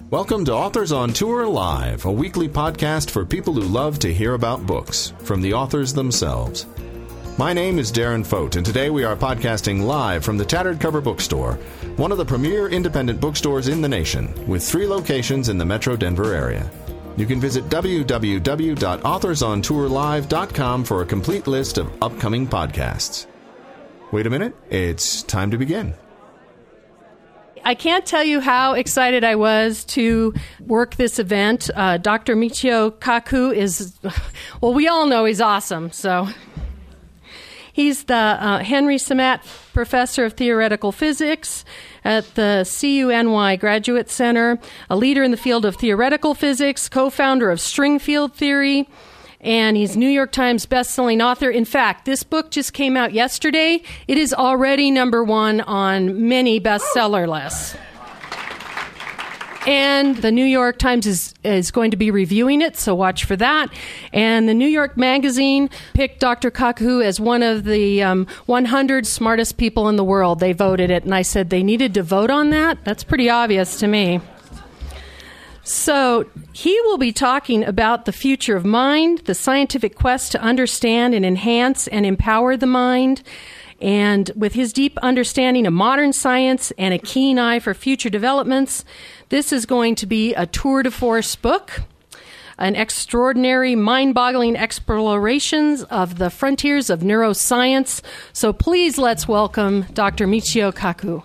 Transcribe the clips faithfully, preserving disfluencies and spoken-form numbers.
Welcome to Authors on Tour Live, a weekly podcast for people who love to hear about books from the authors themselves. My name is Darren Fote, and today we are podcasting live from the Tattered Cover Bookstore, one of the premier independent bookstores in the nation, with three locations in the Metro Denver area. You can visit w w w dot authors on tour live dot com for a complete list of upcoming podcasts. Wait a minute, it's time to begin. I can't tell you how excited I was to work this event. Uh, Doctor Michio Kaku is, well, we all know he's awesome. So he's the uh, Henry Samat Professor of Theoretical Physics at the C U N Y Graduate Center, a leader in the field of theoretical physics, co-founder of string field theory, and he's New York Times bestselling author. In fact, this book just came out yesterday. It is already number one on many bestseller lists. And the New York Times is, is going to be reviewing it, so watch for that. And the New York Magazine picked Doctor Kaku as one of the um, one hundred smartest people in the world. They voted it, and I said they needed to vote on that? That's pretty obvious to me. So he will be talking about the future of mind, the scientific quest to understand and enhance and empower the mind. And with his deep understanding of modern science and a keen eye for future developments, this is going to be a tour de force book, an extraordinary, mind-boggling explorations of the frontiers of neuroscience. So please let's welcome Doctor Michio Kaku.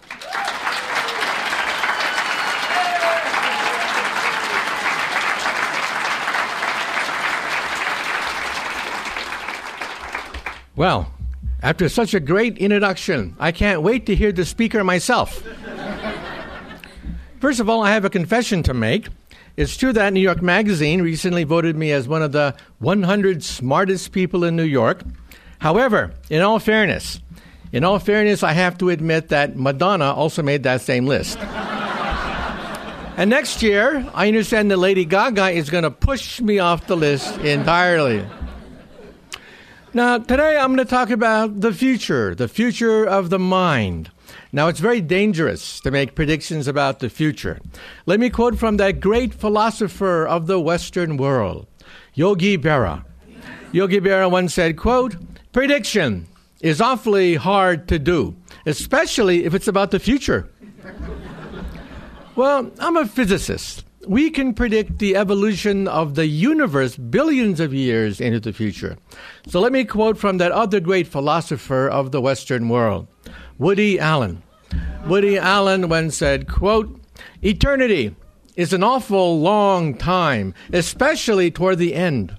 Well, after such a great introduction, I can't wait to hear the speaker myself. First of all, I have a confession to make. It's true that New York Magazine recently voted me as one of the one hundred smartest people in New York. However, in all fairness, in all fairness, I have to admit that Madonna also made that same list. And next year, I understand that Lady Gaga is going to push me off the list entirely. Now, today I'm going to talk about the future, the future of the mind. Now, it's very dangerous to make predictions about the future. Let me quote from that great philosopher of the Western world, Yogi Berra. Yogi Berra once said, quote, "Prediction is awfully hard to do, especially if it's about the future." Well, I'm a physicist. We can predict the evolution of the universe billions of years into the future. So let me quote from that other great philosopher of the Western world, Woody Allen. Woody Allen once said, quote, "Eternity is an awful long time, especially toward the end."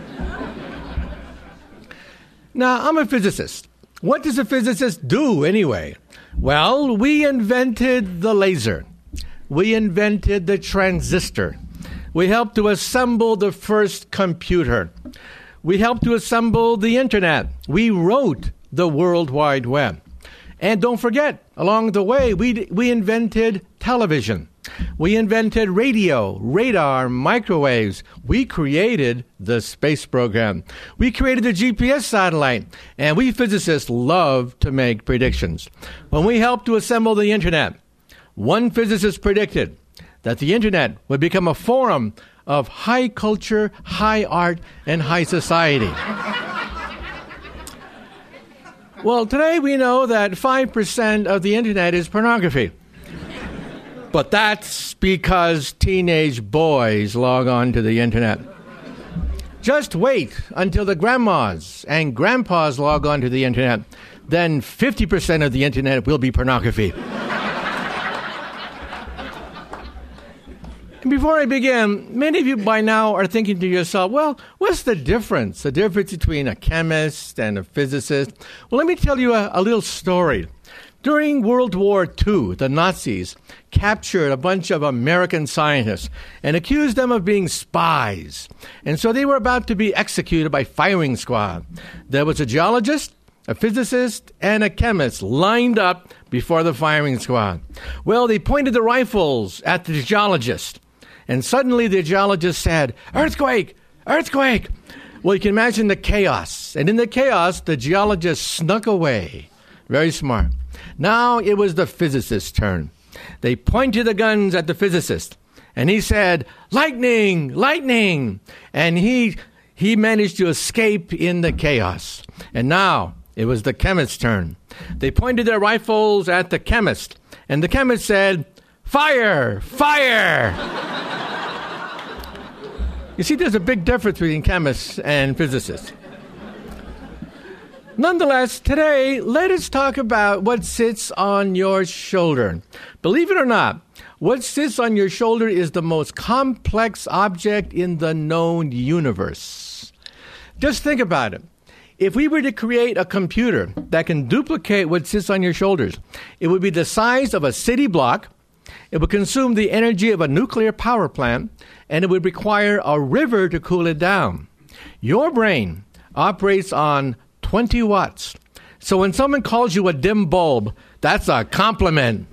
Now, I'm a physicist. What does a physicist do anyway? Well, we invented the laser. We invented the transistor. We helped to assemble the first computer. We helped to assemble the internet. We wrote the World Wide Web. And don't forget, along the way, we we invented television. We invented radio, radar, microwaves. We created the space program. We created the G P S satellite. And we physicists love to make predictions. When we helped to assemble the internet, one physicist predicted that the internet would become a forum of high culture, high art, and high society. Well, today we know that five percent of the internet is pornography. But that's because teenage boys log on to the internet. Just wait until the grandmas and grandpas log on to the internet. Then fifty percent of the internet will be pornography. And before I begin, many of you by now are thinking to yourself, well, what's the difference? The difference between a chemist and a physicist? Well, let me tell you a, a little story. During World War Two, the Nazis captured a bunch of American scientists and accused them of being spies. And so they were about to be executed by firing squad. There was a geologist, a physicist, and a chemist lined up before the firing squad. Well, they pointed the rifles at the geologist. And suddenly the geologist said, "Earthquake! Earthquake!" Well, you can imagine the chaos. And in the chaos, the geologist snuck away. Very smart. Now it was the physicist's turn. They pointed the guns at the physicist. And he said, lightning, lightning. And he he managed to escape in the chaos. And now it was the chemist's turn. They pointed their rifles at the chemist. And the chemist said, fire, fire. You see, there's a big difference between chemists and physicists. Nonetheless, today, let us talk about what sits on your shoulder. Believe it or not, what sits on your shoulder is the most complex object in the known universe. Just think about it. If we were to create a computer that can duplicate what sits on your shoulders, it would be the size of a city block, it would consume the energy of a nuclear power plant, and it would require a river to cool it down. Your brain operates on twenty watts. So when someone calls you a dim bulb, that's a compliment.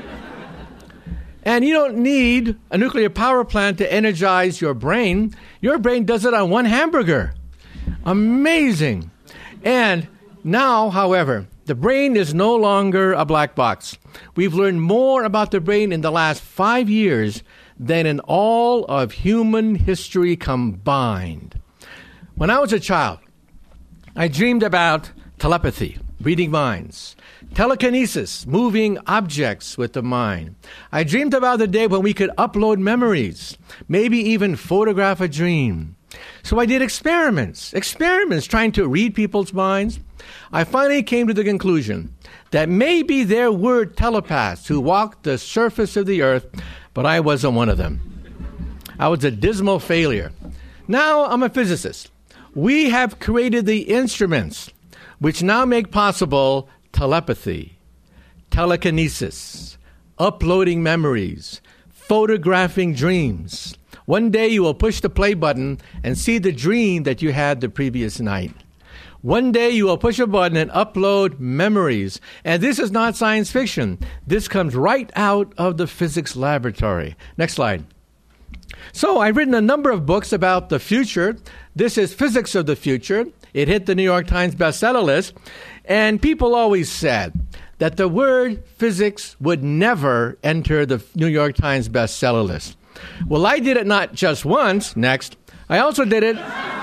And you don't need a nuclear power plant to energize your brain. Your brain does it on one hamburger. Amazing. And now, however, the brain is no longer a black box. We've learned more about the brain in the last five years than in all of human history combined. When I was a child, I dreamed about telepathy, reading minds, telekinesis, moving objects with the mind. I dreamed about the day when we could upload memories, maybe even photograph a dream. So I did experiments, experiments trying to read people's minds. I finally came to the conclusion that maybe there were telepaths who walked the surface of the earth, but I wasn't one of them. I was a dismal failure. Now I'm a physicist. We have created the instruments which now make possible telepathy, telekinesis, uploading memories, photographing dreams. One day you will push the play button and see the dream that you had the previous night. One day you will push a button and upload memories. And this is not science fiction. This comes right out of the physics laboratory. Next slide. So I've written a number of books about the future. This is Physics of the Future. It hit the New York Times bestseller list. And people always said that the word physics would never enter the New York Times bestseller list. Well, I did it not just once. Next. I also did it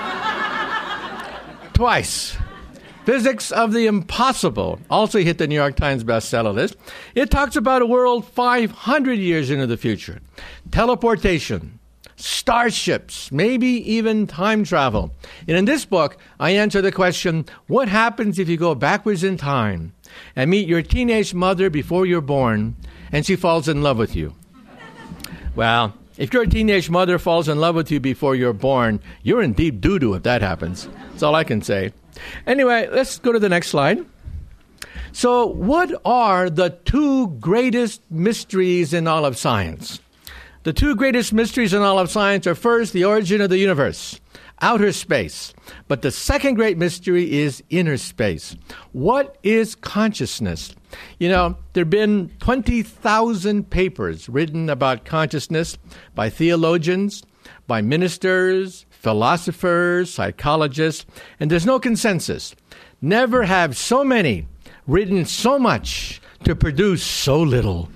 twice. Physics of the Impossible also hit the New York Times bestseller list. It talks about a world five hundred years into the future. Teleportation, starships, maybe even time travel. And in this book, I answer the question, what happens if you go backwards in time and meet your teenage mother before you're born and she falls in love with you? Well, if your teenage mother falls in love with you before you're born, you're in deep doo-doo if that happens. That's all I can say. Anyway, let's go to the next slide. So what are the two greatest mysteries in all of science? The two greatest mysteries in all of science are first, the origin of the universe, outer space. But the second great mystery is inner space. What is consciousness? You know, there have been twenty thousand papers written about consciousness by theologians, by ministers, philosophers, psychologists, and there's no consensus. Never have so many written so much to produce so little.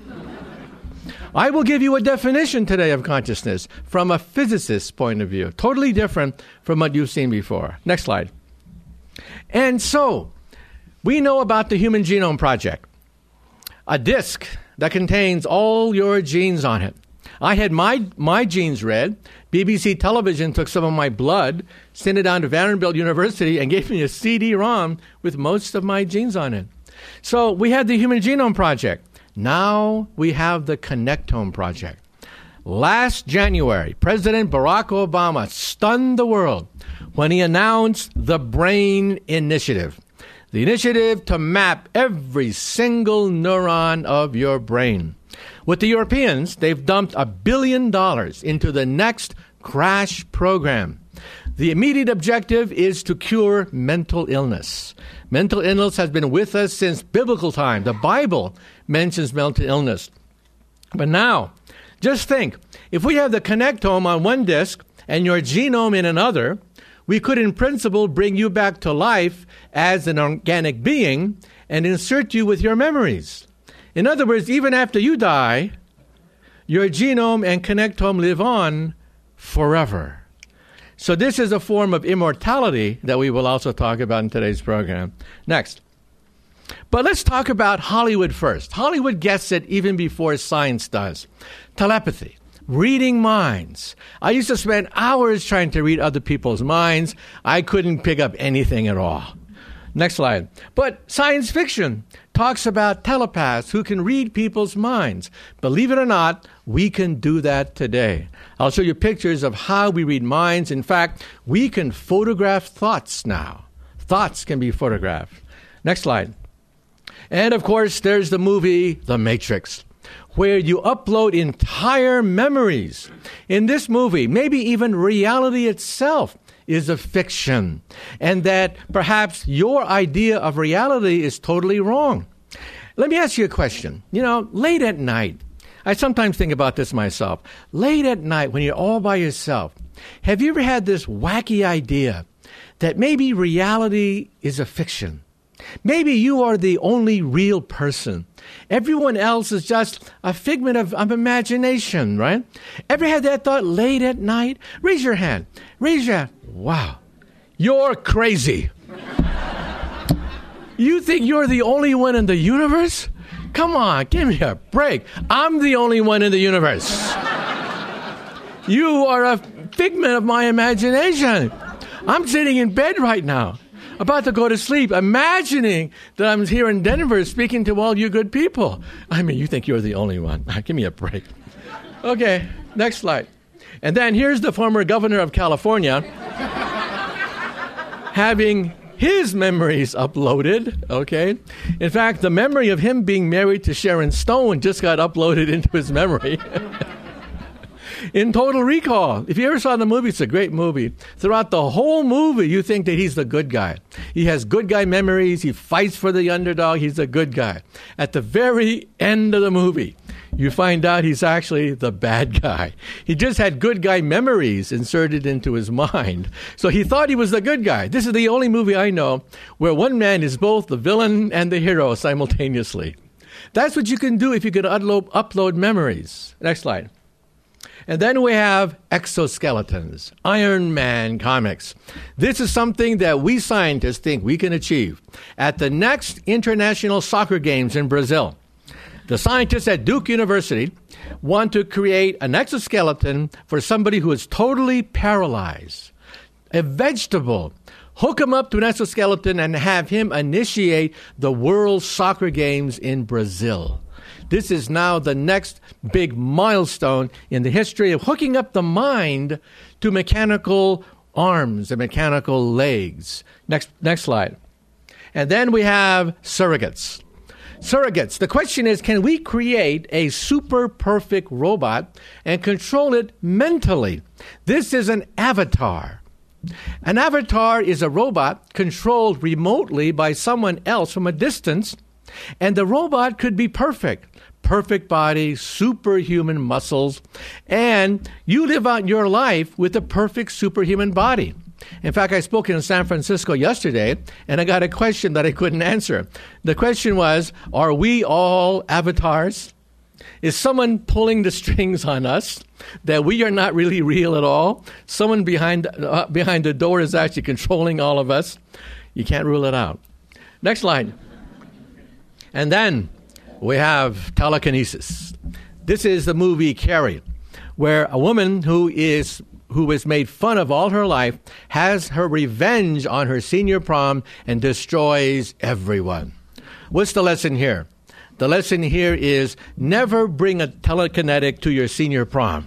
I will give you a definition today of consciousness from a physicist's point of view, totally different from what you've seen before. Next slide. And so, we know about the Human Genome Project, a disk that contains all your genes on it. I had my my genes read. B B C Television took some of my blood, sent it down to Vanderbilt University, and gave me a C D ROM with most of my genes on it. So we had the Human Genome Project. Now we have the Connectome Project. Last January, President Barack Obama stunned the world when he announced the Brain Initiative, the initiative to map every single neuron of your brain. With the Europeans, they've dumped a billion dollars into the next crash program. The immediate objective is to cure mental illness. Mental illness has been with us since biblical time. The Bible mentions mental illness. But now, just think, if we have the connectome on one disk and your genome in another, we could in principle bring you back to life as an organic being and insert you with your memories. In other words, even after you die, Your genome and connectome live on forever. So this is a form of immortality that we will also talk about in today's program. Next. But let's talk about Hollywood first. Hollywood gets it even before science does. Telepathy, reading minds. I used to spend hours trying to read other people's minds. I couldn't pick up anything at all. Next slide. But science fiction talks about telepaths who can read people's minds. Believe it or not, we can do that today. I'll show you pictures of how we read minds. In fact, we can photograph thoughts now. Thoughts can be photographed. Next slide. And of course, there's the movie The Matrix, where you upload entire memories. In this movie, maybe even reality itself is a fiction, and that perhaps your idea of reality is totally wrong. Let me ask you a question. You know, late at night, I sometimes think about this myself. Late at night, when you're all by yourself, have you ever had this wacky idea that maybe reality is a fiction? Maybe you are the only real person. Everyone else is just a figment of, of imagination, right? Ever had that thought late at night? Raise your hand. Raise your hand. Wow. You're crazy. You think you're the only one in the universe? Come on, give me a break. I'm the only one in the universe. You are a figment of my imagination. I'm sitting in bed right now, about to go to sleep, imagining that I'm here in Denver speaking to all you good people. I mean, you think you're the only one. Give me a break. Okay, next slide. And then here's the former governor of California having his memories uploaded, okay? In fact, the memory of him being married to Sharon Stone just got uploaded into his memory. In Total Recall, if you ever saw the movie, it's a great movie. Throughout the whole movie, you think that he's the good guy. He has good guy memories. He fights for the underdog. He's a good guy. At the very end of the movie, you find out he's actually the bad guy. He just had good guy memories inserted into his mind. So he thought he was the good guy. This is the only movie I know where one man is both the villain and the hero simultaneously. That's what you can do if you can upload, upload memories. Next slide. And then we have exoskeletons, Iron Man comics. This is something that we scientists think we can achieve. At the next International Soccer Games in Brazil, the scientists at Duke University want to create an exoskeleton for somebody who is totally paralyzed, a vegetable. Hook him up to an exoskeleton and have him initiate the World Soccer Games in Brazil. This is now the next big milestone in the history of hooking up the mind to mechanical arms and mechanical legs. Next, next slide. And then we have surrogates. Surrogates. The question is, can we create a super perfect robot and control it mentally? This is an avatar. An avatar is a robot controlled remotely by someone else from a distance, and the robot could be perfect. Perfect body, superhuman muscles, and you live out your life with a perfect superhuman body. In fact, I spoke in San Francisco yesterday, and I got a question that I couldn't answer. The question was, are we all avatars? Is someone pulling the strings on us that we are not really real at all? Someone behind, uh, behind the door is actually controlling all of us? You can't rule it out. Next slide. And then we have telekinesis. This is the movie Carrie, where a woman who is who is made fun of all her life has her revenge on her senior prom and destroys everyone. What's the lesson here? The lesson here is never bring a telekinetic to your senior prom.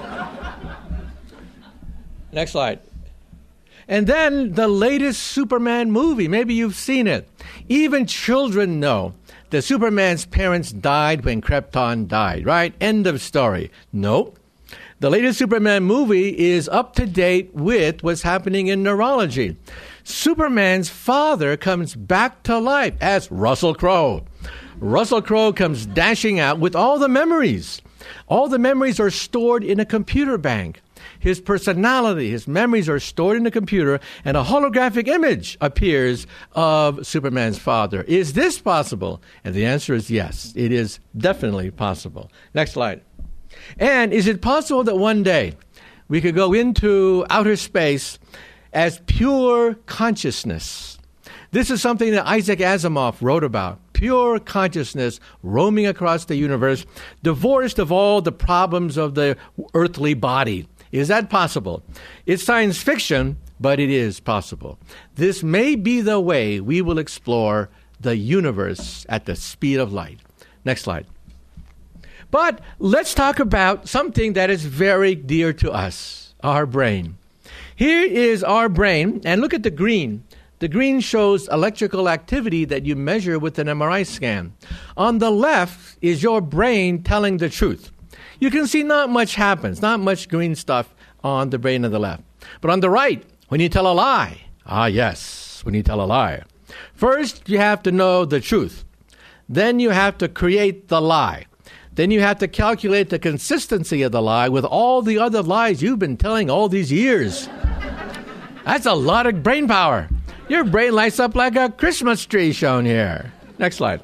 Next slide. And then the latest Superman movie. Maybe you've seen it. Even children know that Superman's parents died when Krypton died, right? End of story. Nope. The latest Superman movie is up to date with what's happening in neurology. Superman's father comes back to life as Russell Crowe. Russell Crowe comes dashing out with all the memories. All the memories are stored in a computer bank. His personality, his memories are stored in the computer, and a holographic image appears of Superman's father. Is this possible? And the answer is yes, it is definitely possible. Next slide. And is it possible that one day we could go into outer space as pure consciousness? This is something that Isaac Asimov wrote about. Pure consciousness roaming across the universe, divorced of all the problems of the earthly body. Is that possible? It's science fiction, but it is possible. This may be the way we will explore the universe at the speed of light. Next slide. But let's talk about something that is very dear to us, our brain. Here is our brain, and look at the green. The green shows electrical activity that you measure with an M R I scan. On the left is your brain telling the truth. You can see not much happens, not much green stuff on the brain on the left. But on the right, when you tell a lie, ah yes, when you tell a lie. First, you have to know the truth. Then you have to create the lie. Then you have to calculate the consistency of the lie with all the other lies you've been telling all these years. That's a lot of brain power. Your brain lights up like a Christmas tree shown here. Next slide.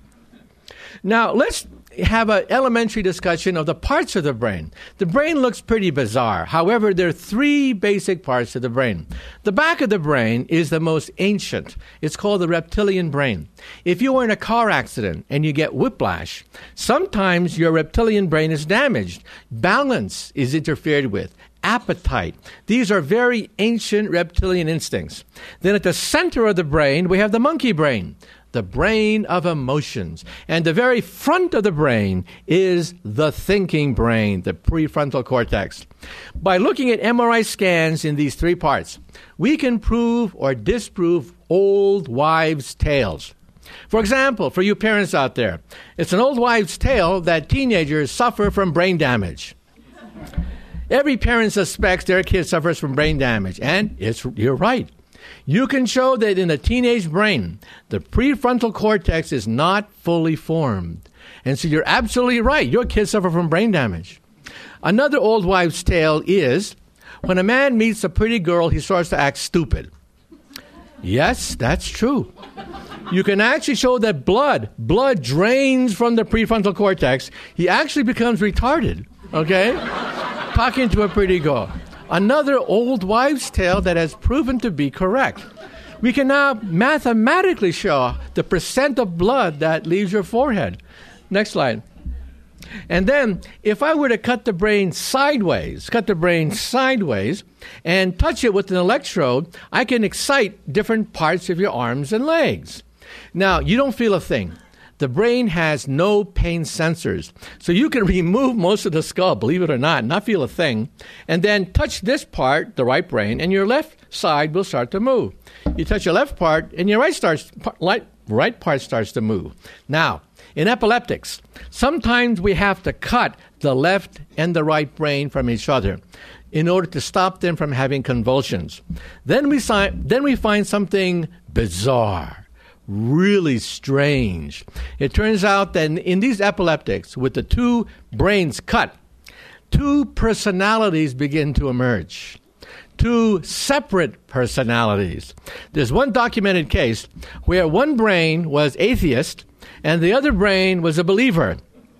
Now, let's have an elementary discussion of the parts of the brain. The brain looks pretty bizarre. However, there are three basic parts of the brain. The back of the brain is the most ancient. It's called the reptilian brain. If you were in a car accident and you get whiplash, sometimes your reptilian brain is damaged. Balance is interfered with. Appetite. These are very ancient reptilian instincts. Then at the center of the brain, we have the monkey brain, the brain of emotions. And the very front of the brain is the thinking brain, the prefrontal cortex. By looking at M R I scans in these three parts, we can prove or disprove old wives' tales. For example, for you parents out there, it's an old wives' tale that teenagers suffer from brain damage. Every parent suspects their kid suffers from brain damage, and it's, you're right. You can show that in a teenage brain, the prefrontal cortex is not fully formed. And so you're absolutely right. Your kids suffer from brain damage. Another old wives' tale is when a man meets a pretty girl, he starts to act stupid. Yes, that's true. You can actually show that blood, blood drains from the prefrontal cortex. He actually becomes retarded, okay? Talking to a pretty girl. Another old wives' tale that has proven to be correct. We can now mathematically show the percent of blood that leaves your forehead. Next slide. And then, if I were to cut the brain sideways, cut the brain sideways, and touch it with an electrode, I can excite different parts of your arms and legs. Now, you don't feel a thing. The brain has no pain sensors. So you can remove most of the skull, believe it or not, not feel a thing, and then touch this part, the right brain, and your left side will start to move. You touch your left part, and your right, starts, right part starts to move. Now, in epileptics, sometimes we have to cut the left and the right brain from each other in order to stop them from having convulsions. Then we, si- then we find something bizarre. Really strange. It turns out that in, in these epileptics, with the two brains cut, two personalities begin to emerge. Two separate personalities. There's one documented case where one brain was atheist and the other brain was a believer.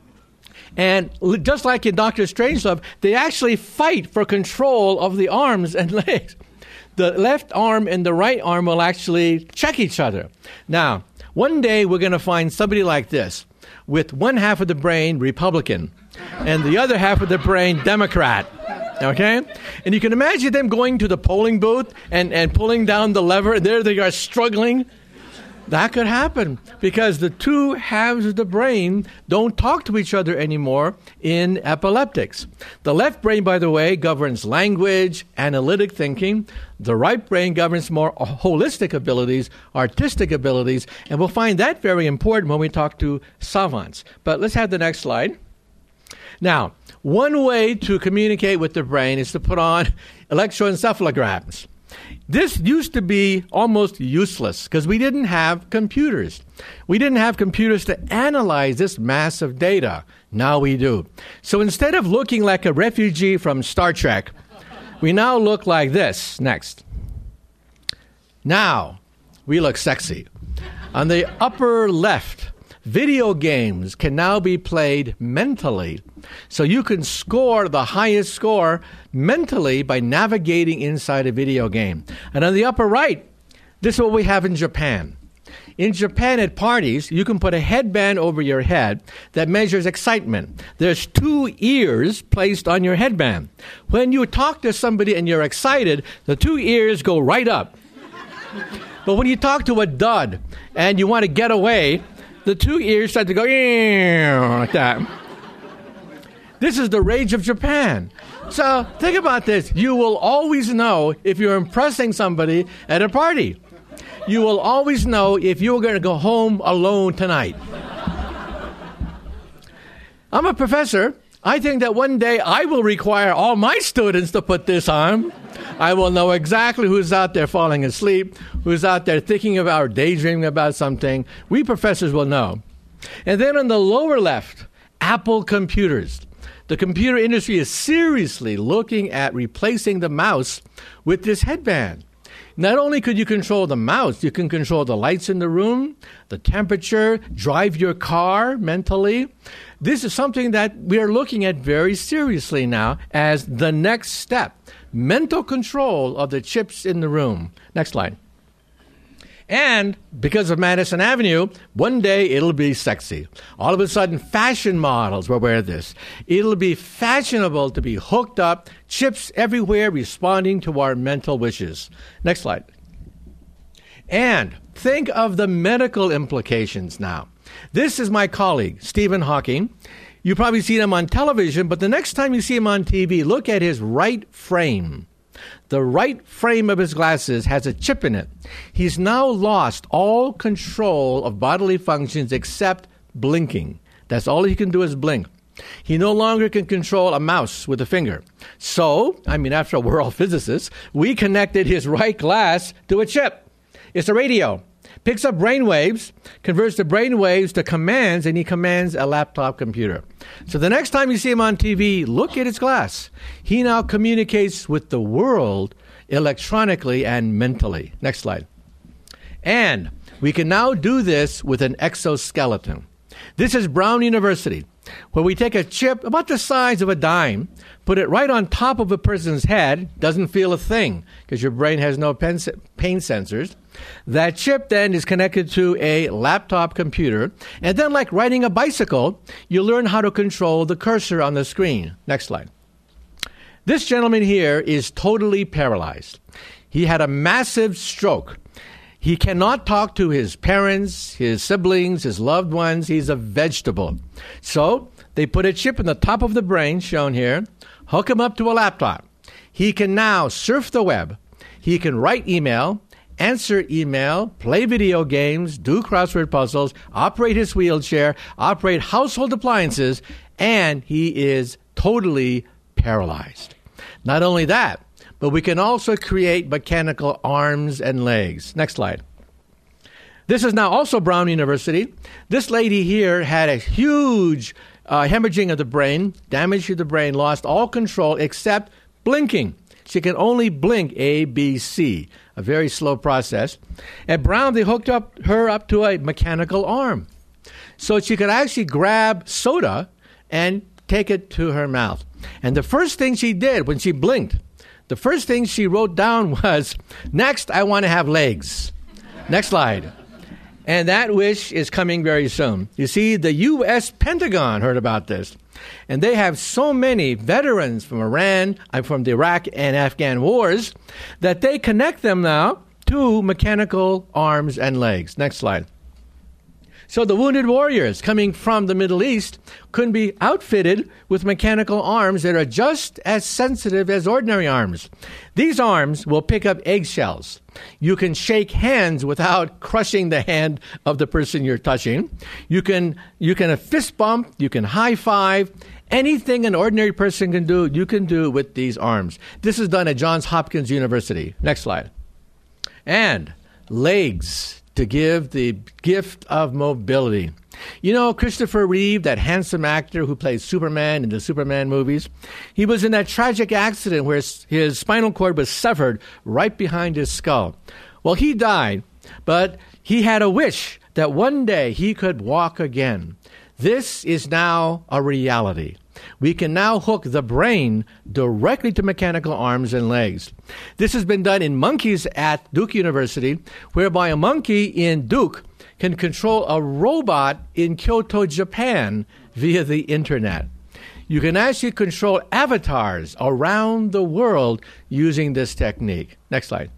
And just like in Doctor Strangelove, they actually fight for control of the arms and legs. The left arm and the right arm will actually check each other. Now, one day we're going to find somebody like this, with one half of the brain Republican and the other half of the brain Democrat. Okay? And you can imagine them going to the polling booth and, and pulling down the lever. There they are struggling. That could happen because the two halves of the brain don't talk to each other anymore in epileptics. The left brain, by the way, governs language, analytic thinking. The right brain governs more holistic abilities, artistic abilities, and we'll find that very important when we talk to savants. But let's have the next slide. Now, one way to communicate with the brain is to put on electroencephalograms. This used to be almost useless because we didn't have computers. We didn't have computers to analyze this massive data. Now we do. So instead of looking like a refugee from Star Trek, we now look like this. Next. Now we look sexy. On the upper left, Video games can now be played mentally. So you can score the highest score mentally by navigating inside a video game. And on the upper right, this is what we have in Japan. In Japan at parties, you can put a headband over your head that measures excitement. There's two ears placed on your headband. When you talk to somebody and you're excited, the two ears go right up. But when you talk to a dud and you want to get away, the two ears start to go like that. This is the rage of Japan. So think about this. You will always know if you're impressing somebody at a party. You will always know if you're going to go home alone tonight. I'm a professor. I think that one day I will require all my students to put this on. I will know exactly who's out there falling asleep, who's out there thinking about or daydreaming about something. We professors will know. And then on the lower left, Apple computers. The computer industry is seriously looking at replacing the mouse with this headband. Not only could you control the mouse, you can control the lights in the room, the temperature, drive your car mentally. This is something that we are looking at very seriously now as the next step. Mental control of the chips in the room. Next slide. And because of Madison Avenue, one day it'll be sexy. All of a sudden, fashion models will wear this. It'll be fashionable to be hooked up, chips everywhere responding to our mental wishes. Next slide. And think of the medical implications now. This is my colleague, Stephen Hawking. You probably seen him on television, but the next time you see him on T V, look at his right frame. The right frame of his glasses has a chip in it. He's now lost all control of bodily functions except blinking. That's all he can do is blink. He no longer can control a mouse with a finger. So, I mean, after all, we're all physicists, we connected his right glass to a chip. It's a radio. Picks up brain waves, converts the brain waves to commands, and he commands a laptop computer. So the next time you see him on T V, look at his glass. He now communicates with the world electronically and mentally. Next slide. And we can now do this with an exoskeleton. This is Brown University, where we take a chip about the size of a dime, put it right on top of a person's head, doesn't feel a thing because your brain has no pain sensors. That chip then is connected to a laptop computer, and then like riding a bicycle, you learn how to control the cursor on the screen. Next slide. This gentleman here is totally paralyzed. He had a massive stroke. He cannot talk to his parents, his siblings, his loved ones. He's a vegetable. So they put a chip in the top of the brain, shown here, hook him up to a laptop. He can now surf the web. He can write email, answer email, play video games, do crossword puzzles, operate his wheelchair, operate household appliances, and he is totally paralyzed. Not only that, but we can also create mechanical arms and legs. Next slide. This is now also Brown University. This lady here had a huge uh, hemorrhaging of the brain, damage to the brain, lost all control except blinking. She can only blink A, B, C, a very slow process. At Brown, they hooked up her up to a mechanical arm. So she could actually grab soda and take it to her mouth. And the first thing she did when she blinked, the first thing she wrote down was, next, I want to have legs. Next slide. And that wish is coming very soon. You see, the U S Pentagon heard about this. And they have so many veterans from Iran, from the Iraq and Afghan wars, that they connect them now to mechanical arms and legs. Next slide. So the wounded warriors coming from the Middle East could be outfitted with mechanical arms that are just as sensitive as ordinary arms. These arms will pick up eggshells. You can shake hands without crushing the hand of the person you're touching. You can you can a fist bump, you can high five. Anything an ordinary person can do, you can do with these arms. This is done at Johns Hopkins University. Next slide. And legs to give the gift of mobility. You know, Christopher Reeve, that handsome actor who plays Superman in the Superman movies, he was in that tragic accident where his, his spinal cord was severed right behind his skull. Well, he died, but he had a wish that one day he could walk again. This is now a reality. We can now hook the brain directly to mechanical arms and legs. This has been done in monkeys at Duke University, whereby a monkey in Duke can control a robot in Kyoto, Japan, via the internet. You can actually control avatars around the world using this technique. Next slide.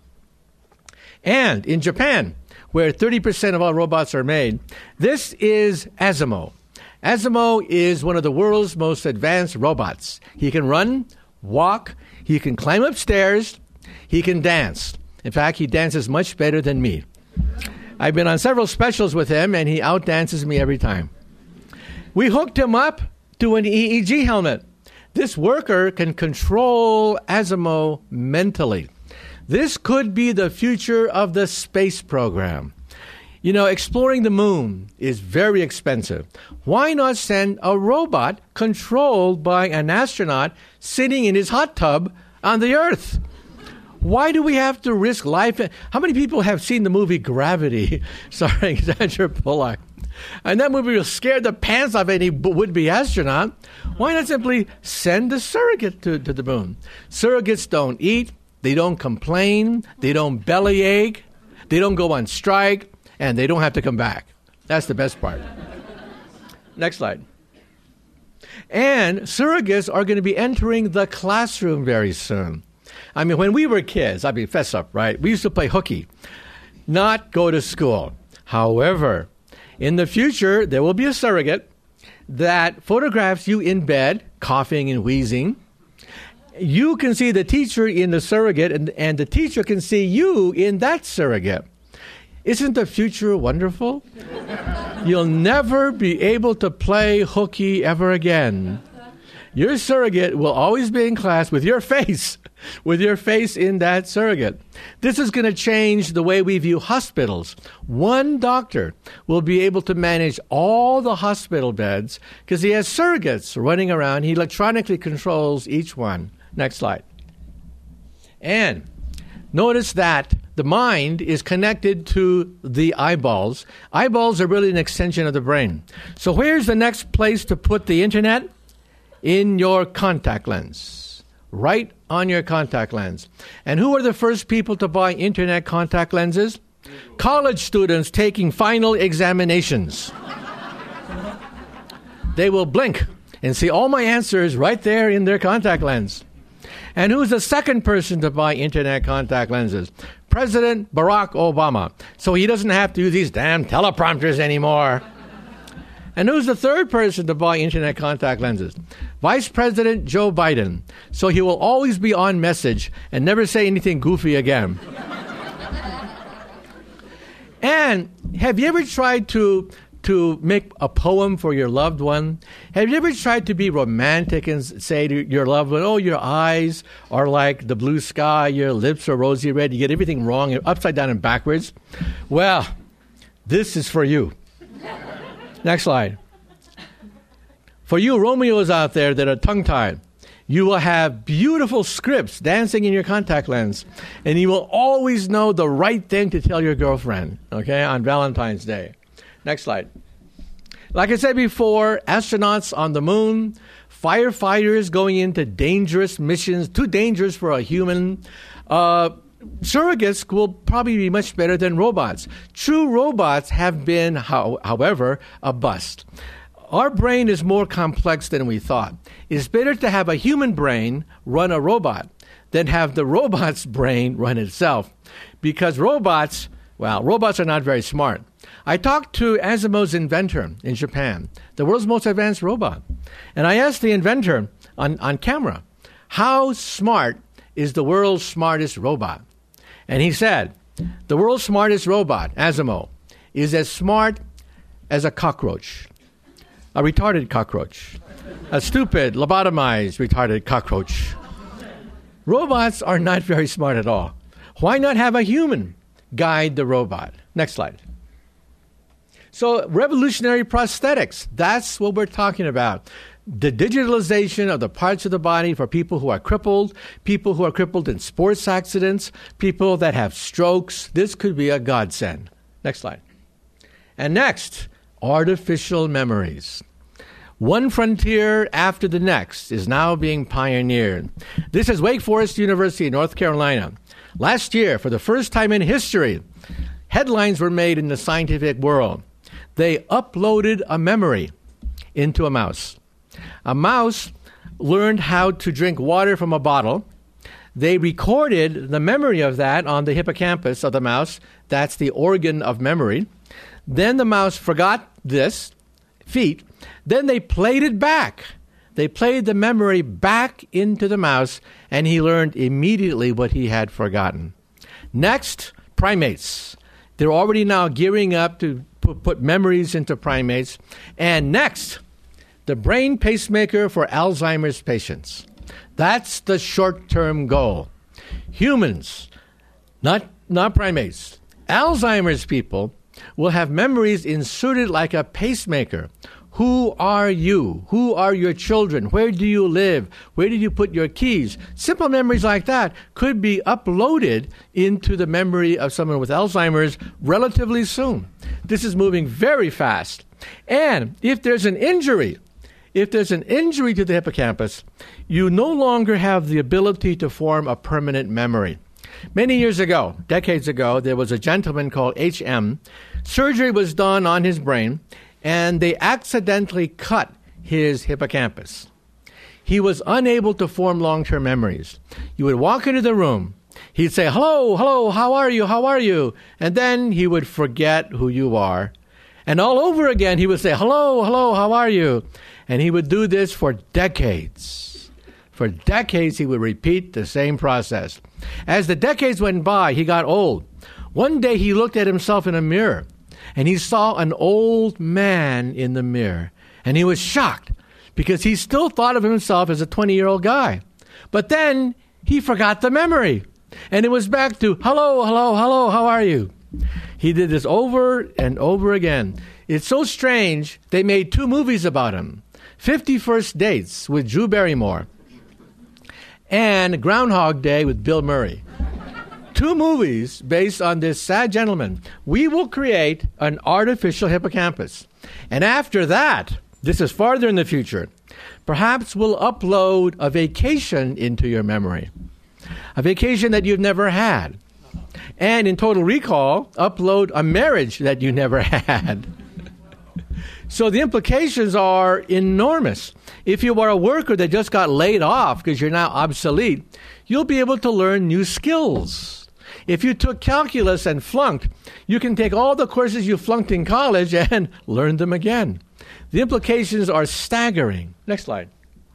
And in Japan, where thirty percent of all robots are made, this is Asimo. Asimo is one of the world's most advanced robots. He can run, walk, he can climb upstairs, he can dance. In fact, he dances much better than me. I've been on several specials with him, and he outdances me every time. We hooked him up to an E E G helmet. This worker can control Asimo mentally. This could be the future of the space program. You know, exploring the moon is very expensive. Why not send a robot controlled by an astronaut sitting in his hot tub on the Earth? Why do we have to risk life? How many people have seen the movie Gravity, starring Sandra Bullock? And that movie will scare the pants off any would-be astronaut. Why not simply send a surrogate to, to the moon? Surrogates don't eat, they don't complain, they don't bellyache, they don't go on strike, and they don't have to come back. That's the best part. Next slide. And surrogates are going to be entering the classroom very soon. I mean, when we were kids, I mean, fess up, right? We used to play hooky, not go to school. However, in the future, there will be a surrogate that photographs you in bed, coughing and wheezing. You can see the teacher in the surrogate, and, and the teacher can see you in that surrogate. Isn't the future wonderful? You'll never be able to play hooky ever again. Your surrogate will always be in class with your face, with your face in that surrogate. This is going to change the way we view hospitals. One doctor will be able to manage all the hospital beds because he has surrogates running around. He electronically controls each one. Next slide. And notice that the mind is connected to the eyeballs. Eyeballs are really an extension of the brain. So where's the next place to put the internet? In your contact lens. Right on your contact lens. And who are the first people to buy internet contact lenses? College students taking final examinations. They will blink and see all my answers right there in their contact lens. And who's the second person to buy internet contact lenses? President Barack Obama. So he doesn't have to use these damn teleprompters anymore. And who's the third person to buy internet contact lenses? Vice President Joe Biden. So he will always be on message and never say anything goofy again. And have you ever tried to to make a poem for your loved one? Have you ever tried to be romantic and say to your loved one, oh, your eyes are like the blue sky, your lips are rosy red, you get everything wrong, upside down and backwards? Well, this is for you. Next slide. For you Romeos out there that are tongue-tied, you will have beautiful scripts dancing in your contact lens, and you will always know the right thing to tell your girlfriend, okay, on Valentine's Day. Next slide. Like I said before, astronauts on the moon, firefighters going into dangerous missions, too dangerous for a human. Uh, surrogates will probably be much better than robots. True robots have been, how, however, a bust. Our brain is more complex than we thought. It's better to have a human brain run a robot than have the robot's brain run itself. Because robots, well, robots are not very smart. I talked to Asimo's inventor in Japan, the world's most advanced robot. And I asked the inventor on, on camera, how smart is the world's smartest robot? And he said, the world's smartest robot, Asimo, is as smart as a cockroach, a retarded cockroach, a stupid, lobotomized, retarded cockroach. Robots are not very smart at all. Why not have a human guide the robot? Next slide. So revolutionary prosthetics, that's what we're talking about. The digitalization of the parts of the body for people who are crippled, people who are crippled in sports accidents, people that have strokes. This could be a godsend. Next slide. And next, artificial memories. One frontier after the next is now being pioneered. This is Wake Forest University, North Carolina. Last year, for the first time in history, headlines were made in the scientific world. They uploaded a memory into a mouse. A mouse learned how to drink water from a bottle. They recorded the memory of that on the hippocampus of the mouse. That's the organ of memory. Then the mouse forgot this feat. Then they played it back. They played the memory back into the mouse, and he learned immediately what he had forgotten. Next, primates. They're already now gearing up to put, put memories into primates. And next, the brain pacemaker for Alzheimer's patients. That's the short-term goal. Humans, not, not primates. Alzheimer's people will have memories inserted like a pacemaker. Who are you? Who are your children? Where do you live? Where did you put your keys? Simple memories like that could be uploaded into the memory of someone with Alzheimer's relatively soon. This is moving very fast. And if there's an injury, if there's an injury to the hippocampus, you no longer have the ability to form a permanent memory. Many years ago, decades ago, there was a gentleman called H M. Surgery was done on his brain, and they accidentally cut his hippocampus. He was unable to form long-term memories. You would walk into the room. He'd say, hello, hello, how are you, how are you? And then he would forget who you are. And all over again, he would say, hello, hello, how are you? And he would do this for decades. For decades, he would repeat the same process. As the decades went by, he got old. One day, he looked at himself in a mirror, and he saw an old man in the mirror. And he was shocked because he still thought of himself as a twenty-year-old guy. But then he forgot the memory. And it was back to, hello, hello, hello, how are you? He did this over and over again. It's so strange, they made two movies about him. fifty First Dates with Drew Barrymore and Groundhog Day with Bill Murray. Two movies based on this sad gentleman. We will create an artificial hippocampus. And after that, this is farther in the future, perhaps we'll upload a vacation into your memory. A vacation that you've never had. And in Total Recall, upload a marriage that you never had. So the implications are enormous. If you are a worker that just got laid off because you're now obsolete, you'll be able to learn new skills. If you took calculus and flunked, you can take all the courses you flunked in college and learn them again. The implications are staggering. Next slide.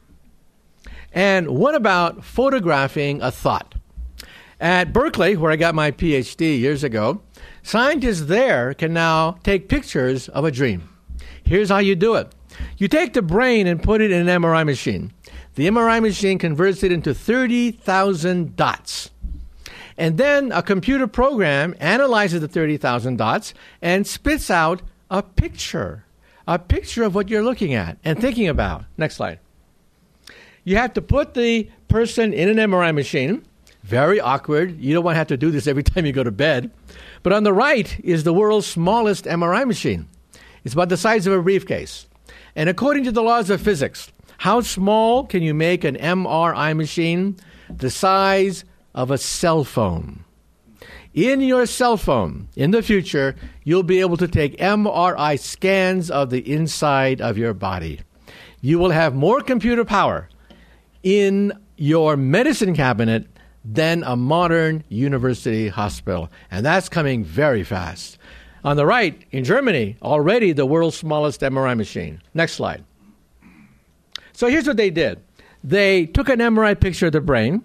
And what about photographing a thought? At Berkeley, where I got my P H D years ago, scientists there can now take pictures of a dream. Here's how you do it. You take the brain and put it in an M R I machine. The M R I machine converts it into thirty thousand dots. And then a computer program analyzes the thirty thousand dots and spits out a picture, a picture of what you're looking at and thinking about. Next slide. You have to put the person in an M R I machine. Very awkward. You don't want to have to do this every time you go to bed. But on the right is the world's smallest M R I machine. It's about the size of a briefcase. And according to the laws of physics, how small can you make an M R I machine? The size of a cell phone. In your cell phone, in the future, you'll be able to take M R I scans of the inside of your body. You will have more computer power in your medicine cabinet than a modern university hospital. And that's coming very fast. On the right, in Germany, already the world's smallest M R I machine. Next slide. So here's what they did. They took an M R I picture of the brain,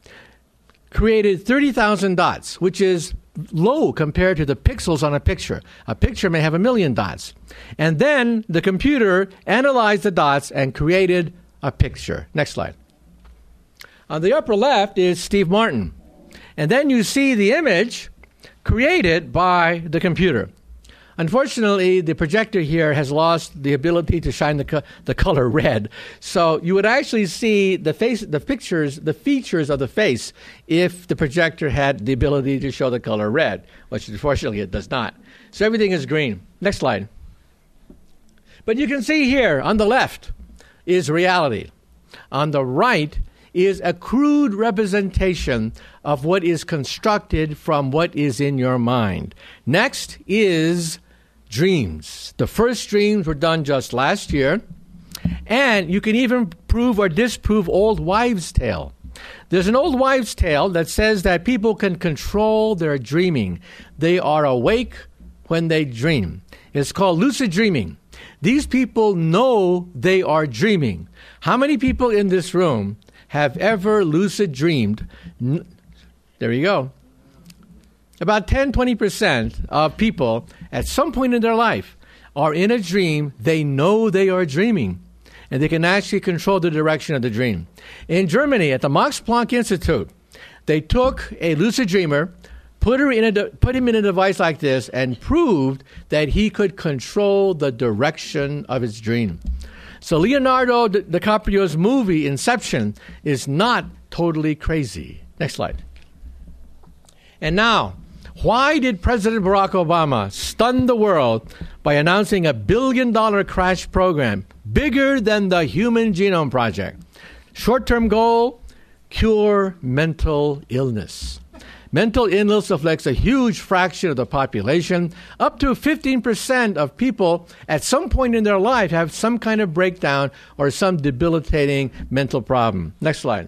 created thirty thousand dots, which is low compared to the pixels on a picture. A picture may have a million dots. And then the computer analyzed the dots and created a picture. Next slide. On the upper left is Steve Martin. And then you see the image created by the computer. Unfortunately, the projector here has lost the ability to shine the, co- the color red. So you would actually see the face, the pictures, the features of the face if the projector had the ability to show the color red, which unfortunately it does not. So everything is green. Next slide. But you can see here on the left is reality. On the right is a crude representation of what is constructed from what is in your mind. Next is dreams. The first dreams were done just last year, and you can even prove or disprove old wives' tale. There's an old wives' tale that says that people can control their dreaming. They are awake when they dream. It's called lucid dreaming. These people know they are dreaming. How many people in this room have ever lucid dreamed? There you go. About ten, twenty percent of people at some point in their life are in a dream. They know they are dreaming, and they can actually control the direction of the dream. In Germany, at the Max Planck Institute, they took a lucid dreamer, put, her in a de- put him in a device like this, and proved that he could control the direction of his dream. So Leonardo Di- DiCaprio's movie Inception is not totally crazy. Next slide. And now, why did President Barack Obama stun the world by announcing a billion-dollar crash program bigger than the Human Genome Project? Short-term goal, cure mental illness. Mental illness afflicts a huge fraction of the population. Up to fifteen percent of people at some point in their life have some kind of breakdown or some debilitating mental problem. Next slide.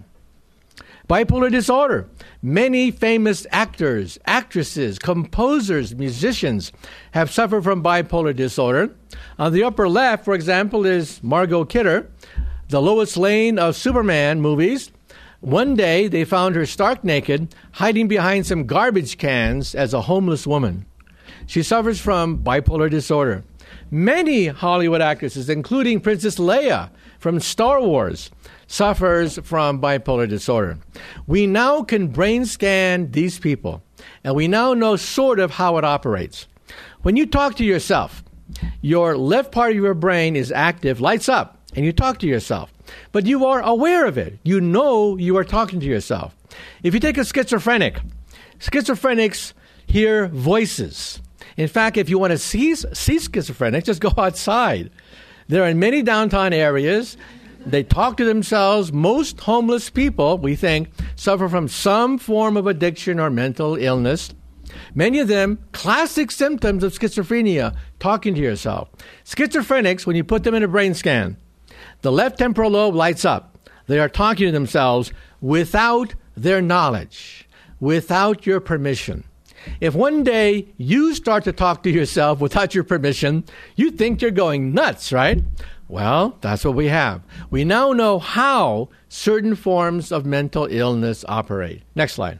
Bipolar disorder. Many famous actors, actresses, composers, musicians have suffered from bipolar disorder. On the upper left, for example, is Margot Kidder, the Lois Lane of Superman movies. One day, they found her stark naked, hiding behind some garbage cans as a homeless woman. She suffers from bipolar disorder. Many Hollywood actresses, including Princess Leia from Star Wars, suffers from bipolar disorder. We now can brain scan these people, and we now know sort of how it operates. When you talk to yourself, your left part of your brain is active, lights up, and you talk to yourself. But you are aware of it. You know you are talking to yourself. If you take a schizophrenic, schizophrenics hear voices. In fact, if you want to see, see schizophrenics, just go outside. There are many downtown areas. They talk to themselves. Most homeless people, we think, suffer from some form of addiction or mental illness. Many of them, classic symptoms of schizophrenia, talking to yourself. Schizophrenics, when you put them in a brain scan, the left temporal lobe lights up. They are talking to themselves without their knowledge, without your permission. If one day you start to talk to yourself without your permission, you think you're going nuts, right? Well, that's what we have. We now know how certain forms of mental illness operate. Next slide.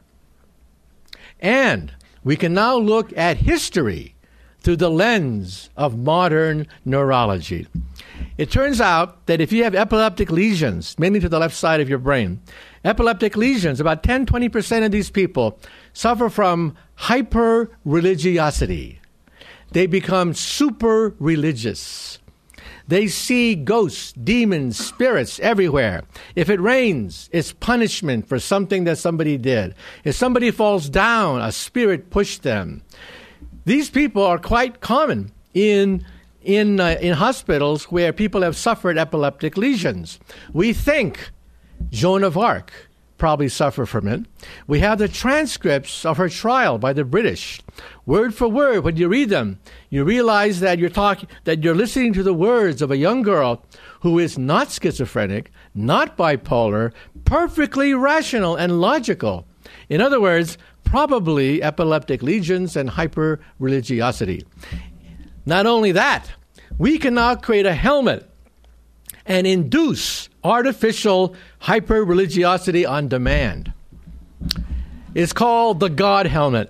And we can now look at history through the lens of modern neurology. It turns out that if you have epileptic lesions, mainly to the left side of your brain, epileptic lesions, about ten to twenty percent of these people suffer from hyper-religiosity. They become super religious. They see ghosts, demons, spirits everywhere. If it rains, it's punishment for something that somebody did. If somebody falls down, a spirit pushed them. These people are quite common in in uh, in hospitals where people have suffered epileptic lesions. We think Joan of Arc probably suffered from it. We have the transcripts of her trial by the British. Word for word, when you read them, you realize that you're talking, that you're listening to the words of a young girl who is not schizophrenic, not bipolar, perfectly rational and logical. In other words, probably epileptic lesions and hyper-religiosity. Not only that, we can now create a helmet and induce artificial hyper-religiosity on demand. It's called the God helmet.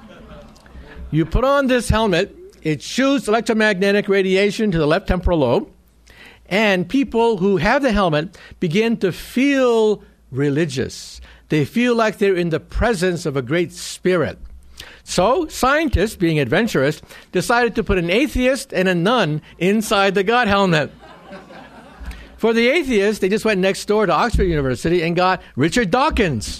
You put on this helmet, it shoots electromagnetic radiation to the left temporal lobe, and people who have the helmet begin to feel religious. They feel like they're in the presence of a great spirit. So scientists, being adventurous, decided to put an atheist and a nun inside the God helmet. For the atheist, they just went next door to Oxford University and got Richard Dawkins.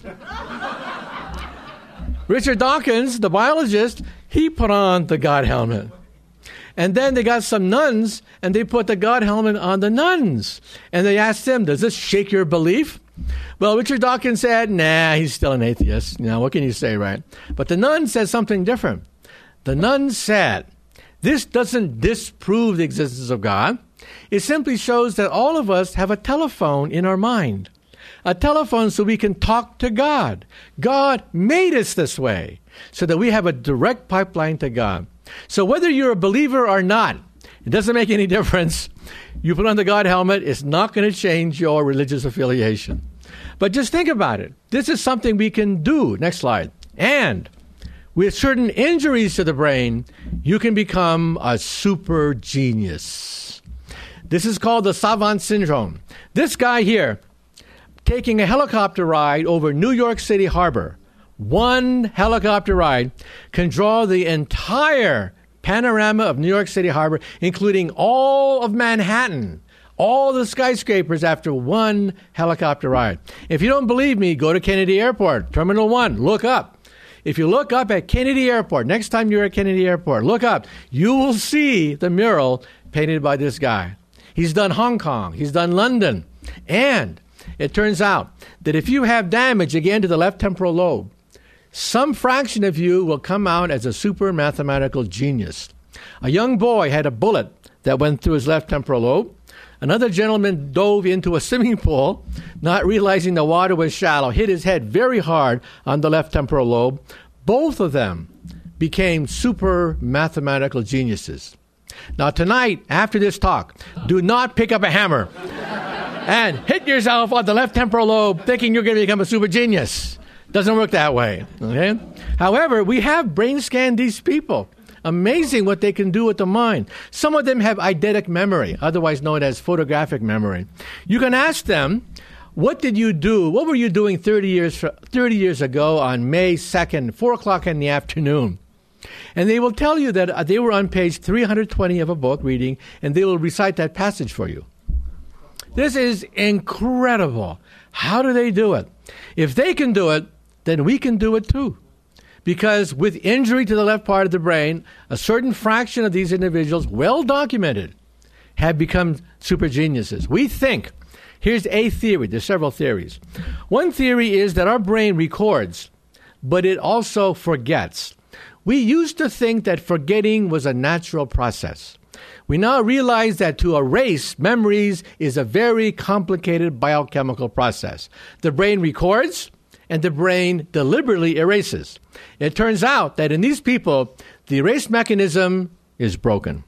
Richard Dawkins, the biologist, he put on the God helmet. And then they got some nuns, and they put the God helmet on the nuns. And they asked them, does this shake your belief? Well, Richard Dawkins said, nah, he's still an atheist. You know, what can you say, right? But the nun said something different. The nun said, this doesn't disprove the existence of God. It simply shows that all of us have a telephone in our mind. A telephone so we can talk to God. God made us this way so that we have a direct pipeline to God. So whether you're a believer or not, it doesn't make any difference. You put on the God helmet, it's not going to change your religious affiliation. But just think about it. This is something we can do. Next slide. And with certain injuries to the brain, you can become a super genius. This is called the savant syndrome. This guy here, taking a helicopter ride over New York City Harbor, one helicopter ride can draw the entire panorama of New York City Harbor, including all of Manhattan, all the skyscrapers after one helicopter ride. If you don't believe me, go to Kennedy Airport, Terminal one, look up. If you look up at Kennedy Airport, next time you're at Kennedy Airport, look up, you will see the mural painted by this guy. He's done Hong Kong, he's done London, and it turns out that if you have damage, again, to the left temporal lobe, some fraction of you will come out as a super mathematical genius. A young boy had a bullet that went through his left temporal lobe. Another gentleman dove into a swimming pool, not realizing the water was shallow, hit his head very hard on the left temporal lobe. Both of them became super mathematical geniuses. Now tonight, after this talk, do not pick up a hammer and hit yourself on the left temporal lobe thinking you're going to become a super genius. Doesn't work that way. Okay? However, we have brain scanned these people. Amazing what they can do with the mind. Some of them have eidetic memory, otherwise known as photographic memory. You can ask them, what did you do? What were you doing thirty years, thirty years ago on May second, four o'clock in the afternoon? And they will tell you that they were on page three hundred twenty of a book reading, and they will recite that passage for you. This is incredible. How do they do it? If they can do it, then we can do it too. Because with injury to the left part of the brain, a certain fraction of these individuals, well documented, have become super geniuses. We think, here's a theory, there's several theories. One theory is that our brain records, but it also forgets. We used to think that forgetting was a natural process. We now realize that to erase memories is a very complicated biochemical process. The brain records, and the brain deliberately erases. It turns out that in these people, the erase mechanism is broken.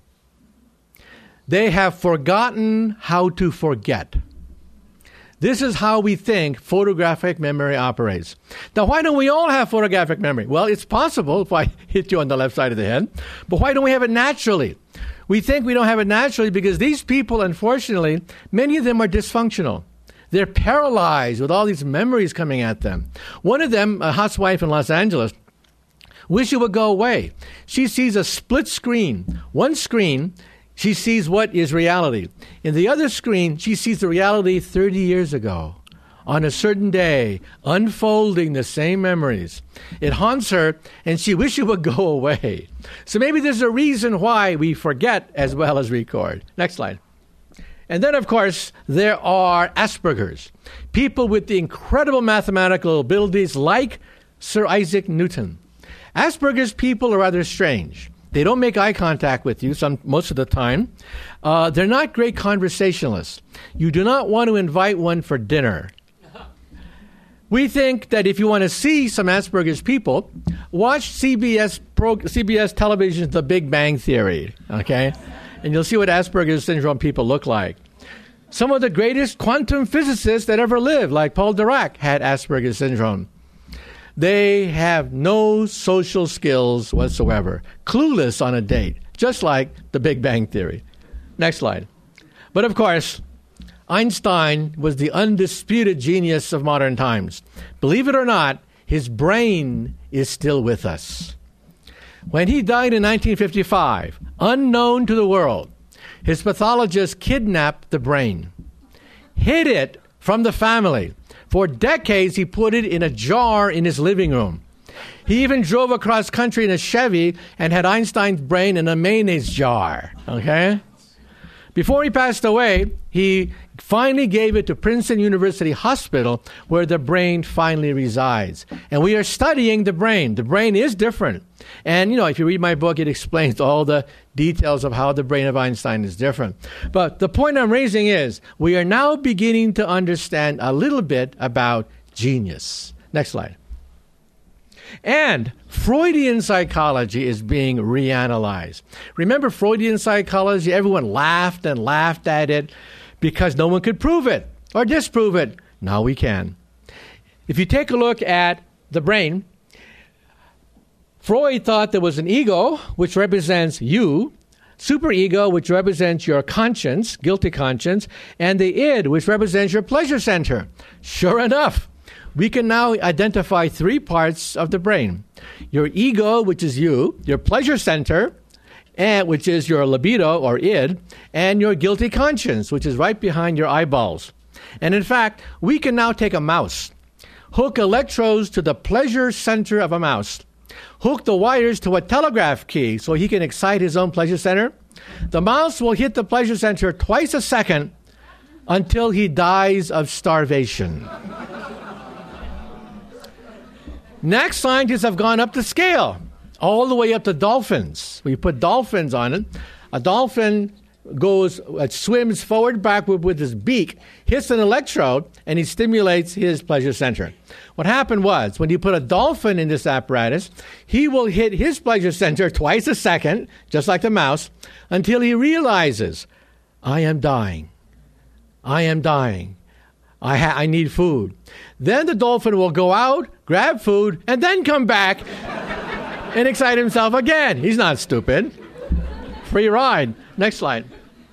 They have forgotten how to forget. This is how we think photographic memory operates. Now, why don't we all have photographic memory? Well, it's possible if I hit you on the left side of the head, but why don't we have it naturally? We think we don't have it naturally because these people, unfortunately, many of them are dysfunctional. They're paralyzed with all these memories coming at them. One of them, a housewife in Los Angeles, wish it would go away. She sees a split screen. One screen, she sees what is reality. In the other screen, she sees the reality thirty years ago, on a certain day, unfolding the same memories. It haunts her, and she wishes it would go away. So maybe there's a reason why we forget as well as record. Next slide. And then, of course, there are Asperger's, people with the incredible mathematical abilities like Sir Isaac Newton. Asperger's people are rather strange. They don't make eye contact with you some, most of the time. Uh, they're not great conversationalists. You do not want to invite one for dinner. We think that if you want to see some Asperger's people, watch C B S pro, C B S television's The Big Bang Theory, okay? And you'll see what Asperger's syndrome people look like. Some of the greatest quantum physicists that ever lived, like Paul Dirac, had Asperger's syndrome. They have no social skills whatsoever, clueless on a date, just like The Big Bang Theory. Next slide. But of course, Einstein was the undisputed genius of modern times. Believe it or not, his brain is still with us. When he died in nineteen fifty-five, unknown to the world, his pathologist kidnapped the brain, hid it from the family. For decades, he put it in a jar in his living room. He even drove across country in a Chevy and had Einstein's brain in a mayonnaise jar. Okay? Before he passed away, he finally gave it to Princeton University Hospital, where the brain finally resides. And we are studying the brain. The brain is different. And, you know, if you read my book, it explains all the details of how the brain of Einstein is different. But the point I'm raising is we are now beginning to understand a little bit about genius. Next slide. And Freudian psychology is being reanalyzed. Remember Freudian psychology? Everyone laughed and laughed at it because no one could prove it or disprove it. Now we can. If you take a look at the brain, Freud thought there was an ego, which represents you, superego, which represents your conscience, guilty conscience, and the id, which represents your pleasure center. Sure enough, we can now identify three parts of the brain. Your ego, which is you, your pleasure center, and which is your libido or id, and your guilty conscience, which is right behind your eyeballs. And in fact, we can now take a mouse, hook electrodes to the pleasure center of a mouse, hook the wires to a telegraph key so he can excite his own pleasure center. The mouse will hit the pleasure center twice a second until he dies of starvation. Next, scientists have gone up the scale, all the way up to dolphins. We put dolphins on it. A dolphin goes, uh, swims forward, backward with his beak, hits an electrode, and he stimulates his pleasure center. What happened was, when you put a dolphin in this apparatus, he will hit his pleasure center twice a second, just like the mouse, until he realizes, I am dying. I am dying. I, ha- I need food. Then the dolphin will go out, grab food, and then come back and excite himself again. He's not stupid. Free ride. Next slide.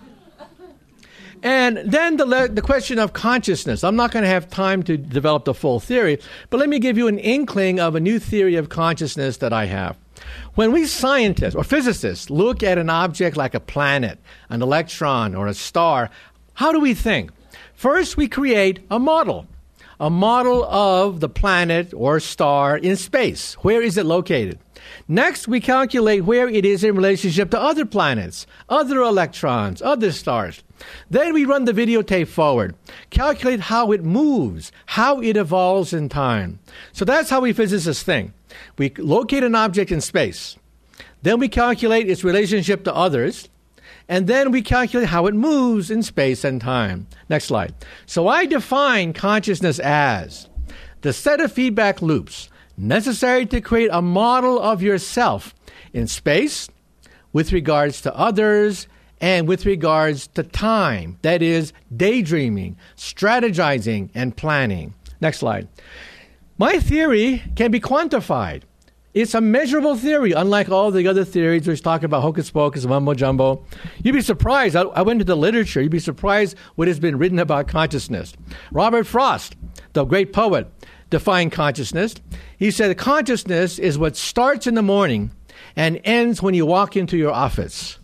And then the, le- the question of consciousness. I'm not going to have time to develop the full theory, but let me give you an inkling of a new theory of consciousness that I have. When we scientists or physicists look at an object like a planet, an electron, or a star, how do we think? First, we create a model, a model of the planet or star in space. Where is it located? Next, we calculate where it is in relationship to other planets, other electrons, other stars. Then we run the videotape forward, calculate how it moves, how it evolves in time. So that's how we physicists think. We locate an object in space. Then we calculate its relationship to others. And then we calculate how it moves in space and time. Next slide. So I define consciousness as the set of feedback loops necessary to create a model of yourself in space, with regards to others, and with regards to time. That is, daydreaming, strategizing, and planning. Next slide. My theory can be quantified. It's a measurable theory, unlike all the other theories which talk about hocus pocus, mumbo jumbo. You'd be surprised. I, I went into the literature. You'd be surprised what has been written about consciousness. Robert Frost, the great poet, defined consciousness. He said consciousness is what starts in the morning and ends when you walk into your office.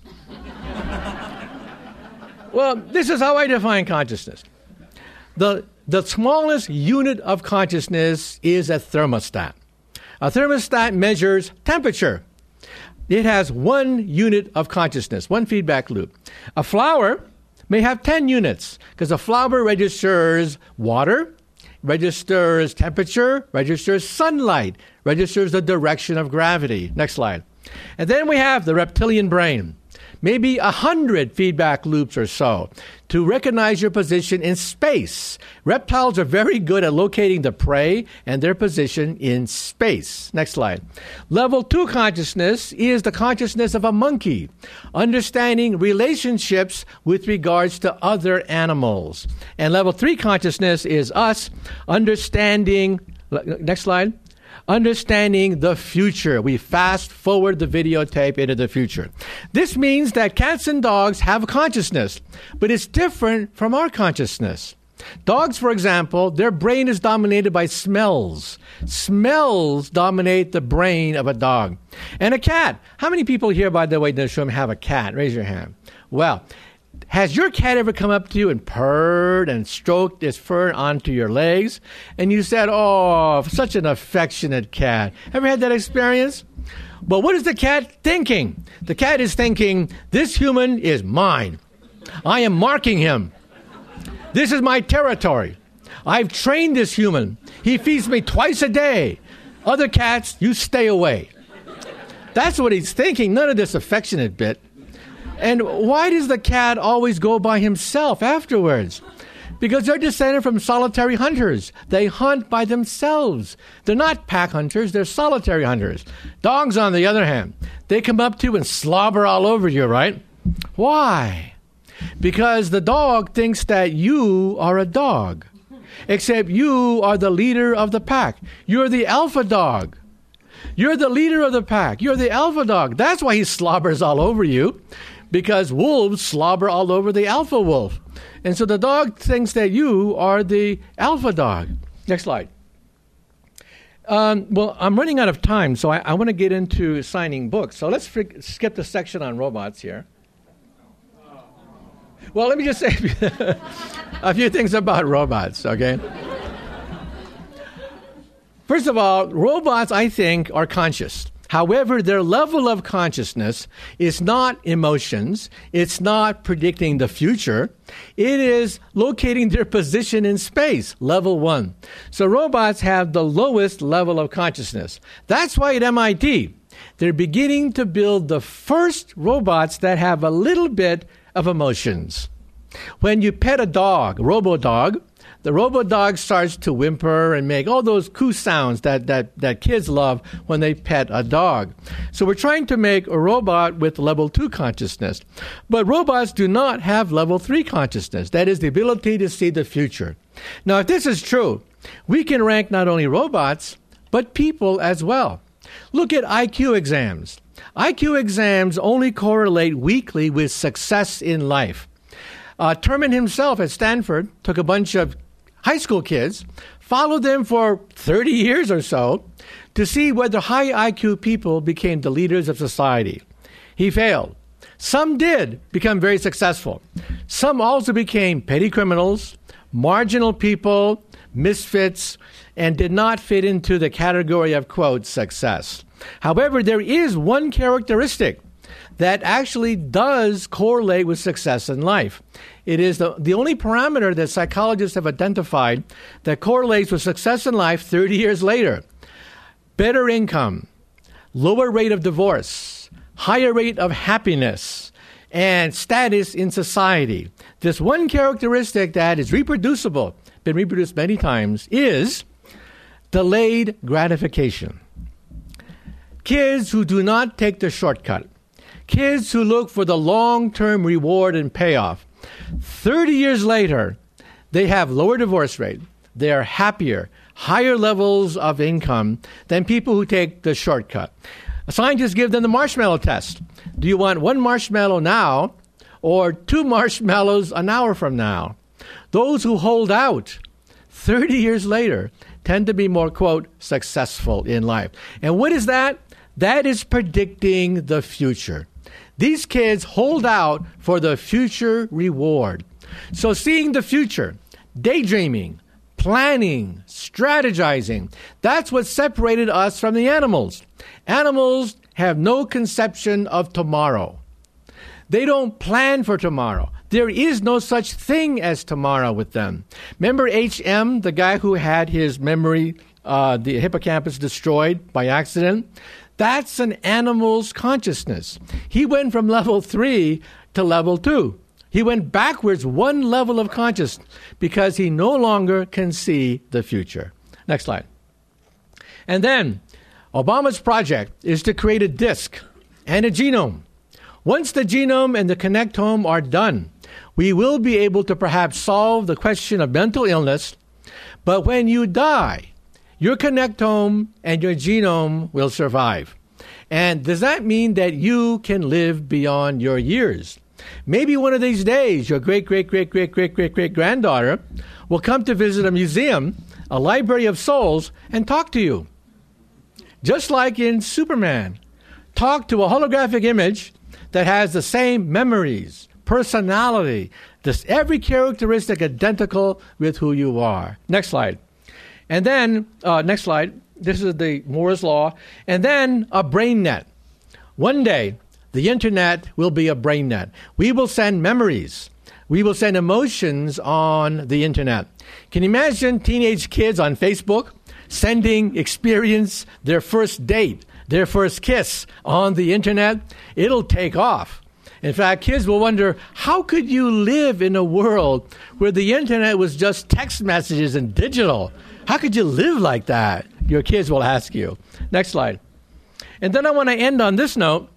Well, this is how I define consciousness. The, the smallest unit of consciousness is a thermostat. A thermostat measures temperature. It has one unit of consciousness, one feedback loop. A flower may have ten units because a flower registers water, registers temperature, registers sunlight, registers the direction of gravity. Next slide. And then we have the reptilian brain. Maybe a hundred feedback loops or so to recognize your position in space. Reptiles are very good at locating the prey and their position in space. Next slide. Level two consciousness is the consciousness of a monkey, understanding relationships with regards to other animals. And level three consciousness is us understanding, next slide, understanding the future. We fast forward the videotape into the future. This means that cats and dogs have a consciousness, but it's different from our consciousness. Dogs, for example, their brain is dominated by smells. Smells dominate the brain of a dog. And a cat. How many people here, by the way, in this room have a cat? Raise your hand. Well, has your cat ever come up to you and purred and stroked its fur onto your legs? And you said, oh, such an affectionate cat. Ever had that experience? But what is the cat thinking? The cat is thinking, this human is mine. I am marking him. This is my territory. I've trained this human. He feeds me twice a day. Other cats, you stay away. That's what he's thinking, none of this affectionate bit. And why does the cat always go by himself afterwards? Because they're descended from solitary hunters. They hunt by themselves. They're not pack hunters, they're solitary hunters. Dogs, on the other hand, they come up to you and slobber all over you, right? Why? Because the dog thinks that you are a dog. Except you are the leader of the pack. You're the alpha dog. You're the leader of the pack. You're the alpha dog. That's why he slobbers all over you. Because wolves slobber all over the alpha wolf. And so the dog thinks that you are the alpha dog. Next slide. Um, well, I'm running out of time, so I, I want to get into signing books. So let's fr- skip the section on robots here. Well, let me just say a few things about robots, okay? First of all, robots, I think, are conscious. However, their level of consciousness is not emotions. It's not predicting the future. It is locating their position in space, level one. So robots have the lowest level of consciousness. That's why at M I T, they're beginning to build the first robots that have a little bit of emotions. When you pet a dog, a robo-dog, the robo-dog starts to whimper and make all those coo sounds that, that, that kids love when they pet a dog. So we're trying to make a robot with level two consciousness. But robots do not have level three consciousness. That is the ability to see the future. Now, if this is true, we can rank not only robots, but people as well. Look at I Q exams. I Q exams only correlate weakly with success in life. Uh, Terman himself at Stanford took a bunch of high school kids, followed them for thirty years or so to see whether high I Q people became the leaders of society. He failed. Some did become very successful. Some also became petty criminals, marginal people, misfits, and did not fit into the category of, quote, success. However, there is one characteristic that actually does correlate with success in life. It is the, the only parameter that psychologists have identified that correlates with success in life thirty years later. Better income, lower rate of divorce, higher rate of happiness, and status in society. This one characteristic that is reproducible, been reproduced many times, is delayed gratification. Kids who do not take the shortcut, kids who look for the long-term reward and payoff, thirty years later, they have lower divorce rate, they are happier, higher levels of income than people who take the shortcut. Scientists give them the marshmallow test. Do you want one marshmallow now or two marshmallows an hour from now? Those who hold out thirty years later tend to be more, quote, successful in life. And what is that? That is predicting the future. These kids hold out for the future reward. So seeing the future, daydreaming, planning, strategizing, that's what separated us from the animals. Animals have no conception of tomorrow. They don't plan for tomorrow. There is no such thing as tomorrow with them. Remember H M, the guy who had his memory, uh, the hippocampus destroyed by accident? That's an animal's consciousness. He went from level three to level two. He went backwards one level of consciousness because he no longer can see the future. Next slide. And then, Obama's project is to create a disk and a genome. Once the genome and the connectome are done, we will be able to perhaps solve the question of mental illness. But when you die, your connectome and your genome will survive. And does that mean that you can live beyond your years? Maybe one of these days, your great, great, great, great, great, great, great granddaughter will come to visit a museum, a library of souls, and talk to you. Just like in Superman. Talk to a holographic image that has the same memories, personality, this, every characteristic identical with who you are. Next slide. And then, uh, next slide. This is the Moore's Law. And then a brain net. One day, the internet will be a brain net. We will send memories. We will send emotions on the internet. Can you imagine teenage kids on Facebook sending experience, their first date, their first kiss on the internet? It'll take off. In fact, kids will wonder, how could you live in a world where the internet was just text messages and digital? How could you live like that? Your kids will ask you. Next slide. And then I want to end on this note.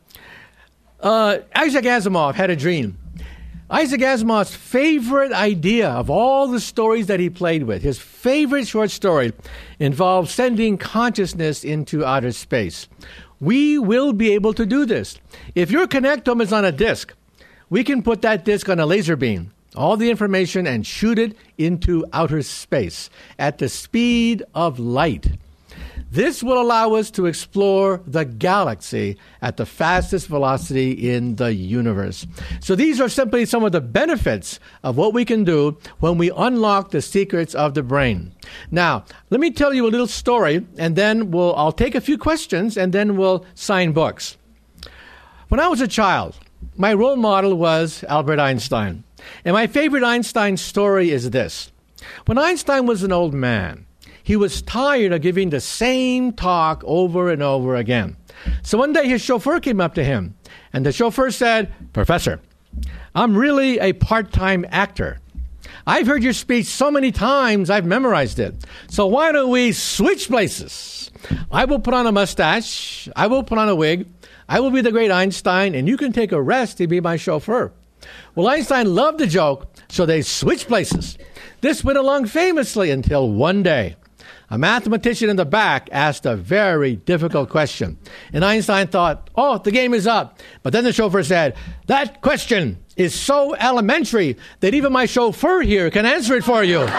Uh, Isaac Asimov had a dream. Isaac Asimov's favorite idea of all the stories that he played with, his favorite short story, involved sending consciousness into outer space. We will be able to do this. If your connectome is on a disk, we can put that disk on a laser beam, all the information, and shoot it into outer space at the speed of light. This will allow us to explore the galaxy at the fastest velocity in the universe. So these are simply some of the benefits of what we can do when we unlock the secrets of the brain. Now, let me tell you a little story, and then we'll, I'll take a few questions, and then we'll sign books. When I was a child, my role model was Albert Einstein. And my favorite Einstein story is this. When Einstein was an old man, he was tired of giving the same talk over and over again. So one day his chauffeur came up to him, and the chauffeur said, "Professor, I'm really a part-time actor. I've heard your speech so many times, I've memorized it. So why don't we switch places? I will put on a mustache, I will put on a wig, I will be the great Einstein, and you can take a rest to be my chauffeur." Well, Einstein loved the joke, so they switched places. This went along famously until one day, a mathematician in the back asked a very difficult question. And Einstein thought, oh, the game is up. But then the chauffeur said, that question is so elementary that even my chauffeur here can answer it for you.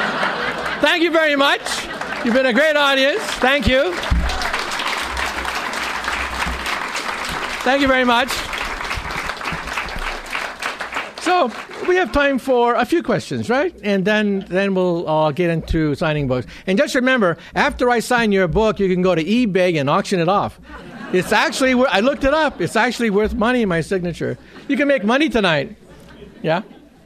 Thank you very much. You've been a great audience. Thank you. Thank you very much. So we have time for a few questions, right? And then then we'll uh, get into signing books. And just remember, after I sign your book, you can go to eBay and auction it off. It's actually, I looked it up. It's actually worth money, my signature. You can make money tonight. Yeah?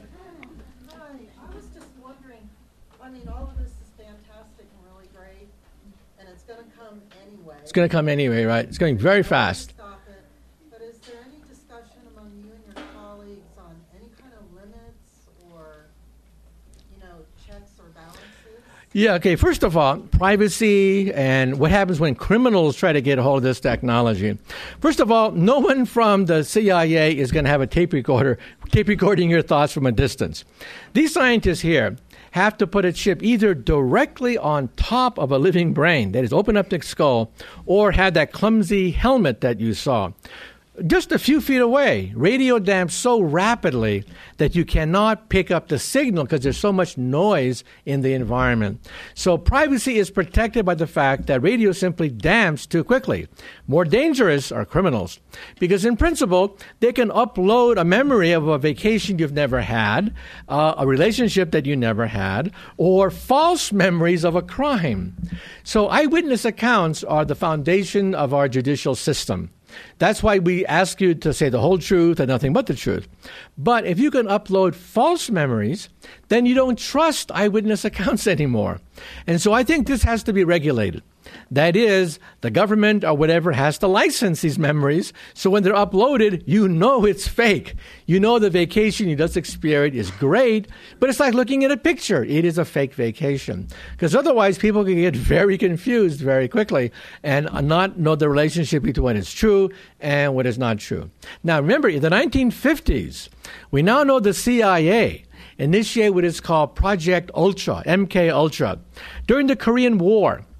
Hi, I was just wondering, I mean, all of this is fantastic and really great, and it's going to come anyway. It's going to come anyway, right? It's going very fast. Stop it. But is there any discussion among you and your colleagues on any kind of limits or, you know, checks or balances? Yeah, okay. First of all, privacy and what happens when criminals try to get a hold of this technology. First of all, no one from the C I A is going to have a tape recorder, tape recording your thoughts from a distance. These scientists here have to put a chip either directly on top of a living brain, that is, open up the skull, or have that clumsy helmet that you saw. Just a few feet away, radio damps so rapidly that you cannot pick up the signal because there's so much noise in the environment. So privacy is protected by the fact that radio simply damps too quickly. More dangerous are criminals because in principle, they can upload a memory of a vacation you've never had, uh, a relationship that you never had, or false memories of a crime. So eyewitness accounts are the foundation of our judicial system. That's why we ask you to say the whole truth and nothing but the truth. But if you can upload false memories, then you don't trust eyewitness accounts anymore. And so I think this has to be regulated. That is, the government or whatever has to license these memories, so when they're uploaded, you know it's fake. You know the vacation you just experienced is great, but it's like looking at a picture. It is a fake vacation. Because otherwise, people can get very confused very quickly and not know the relationship between what is true and what is not true. Now, remember, in the nineteen fifties, we now know the C I A initiated what is called Project Ultra, M K Ultra. During the Korean War,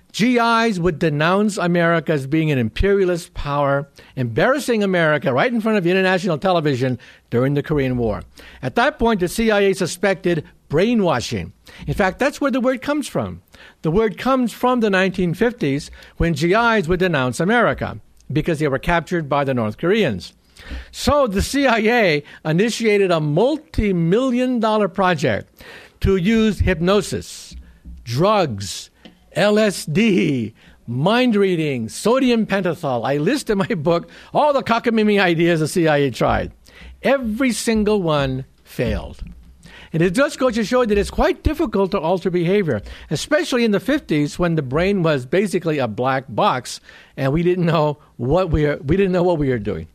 G Is would denounce America as being an imperialist power, embarrassing America right in front of international television during the Korean War. At that point, the C I A suspected brainwashing. In fact, that's where the word comes from. The word comes from the nineteen fifties when G Is would denounce America because they were captured by the North Koreans. So the C I A initiated a multi-million dollar project to use hypnosis, drugs, L S D, mind reading, sodium pentothal. I list in my book all the cockamamie ideas the C I A tried. Every single one failed. And it just goes to show that it's quite difficult to alter behavior, especially in the fifties when the brain was basically a black box and we didn't know what we were, we didn't know what we were doing.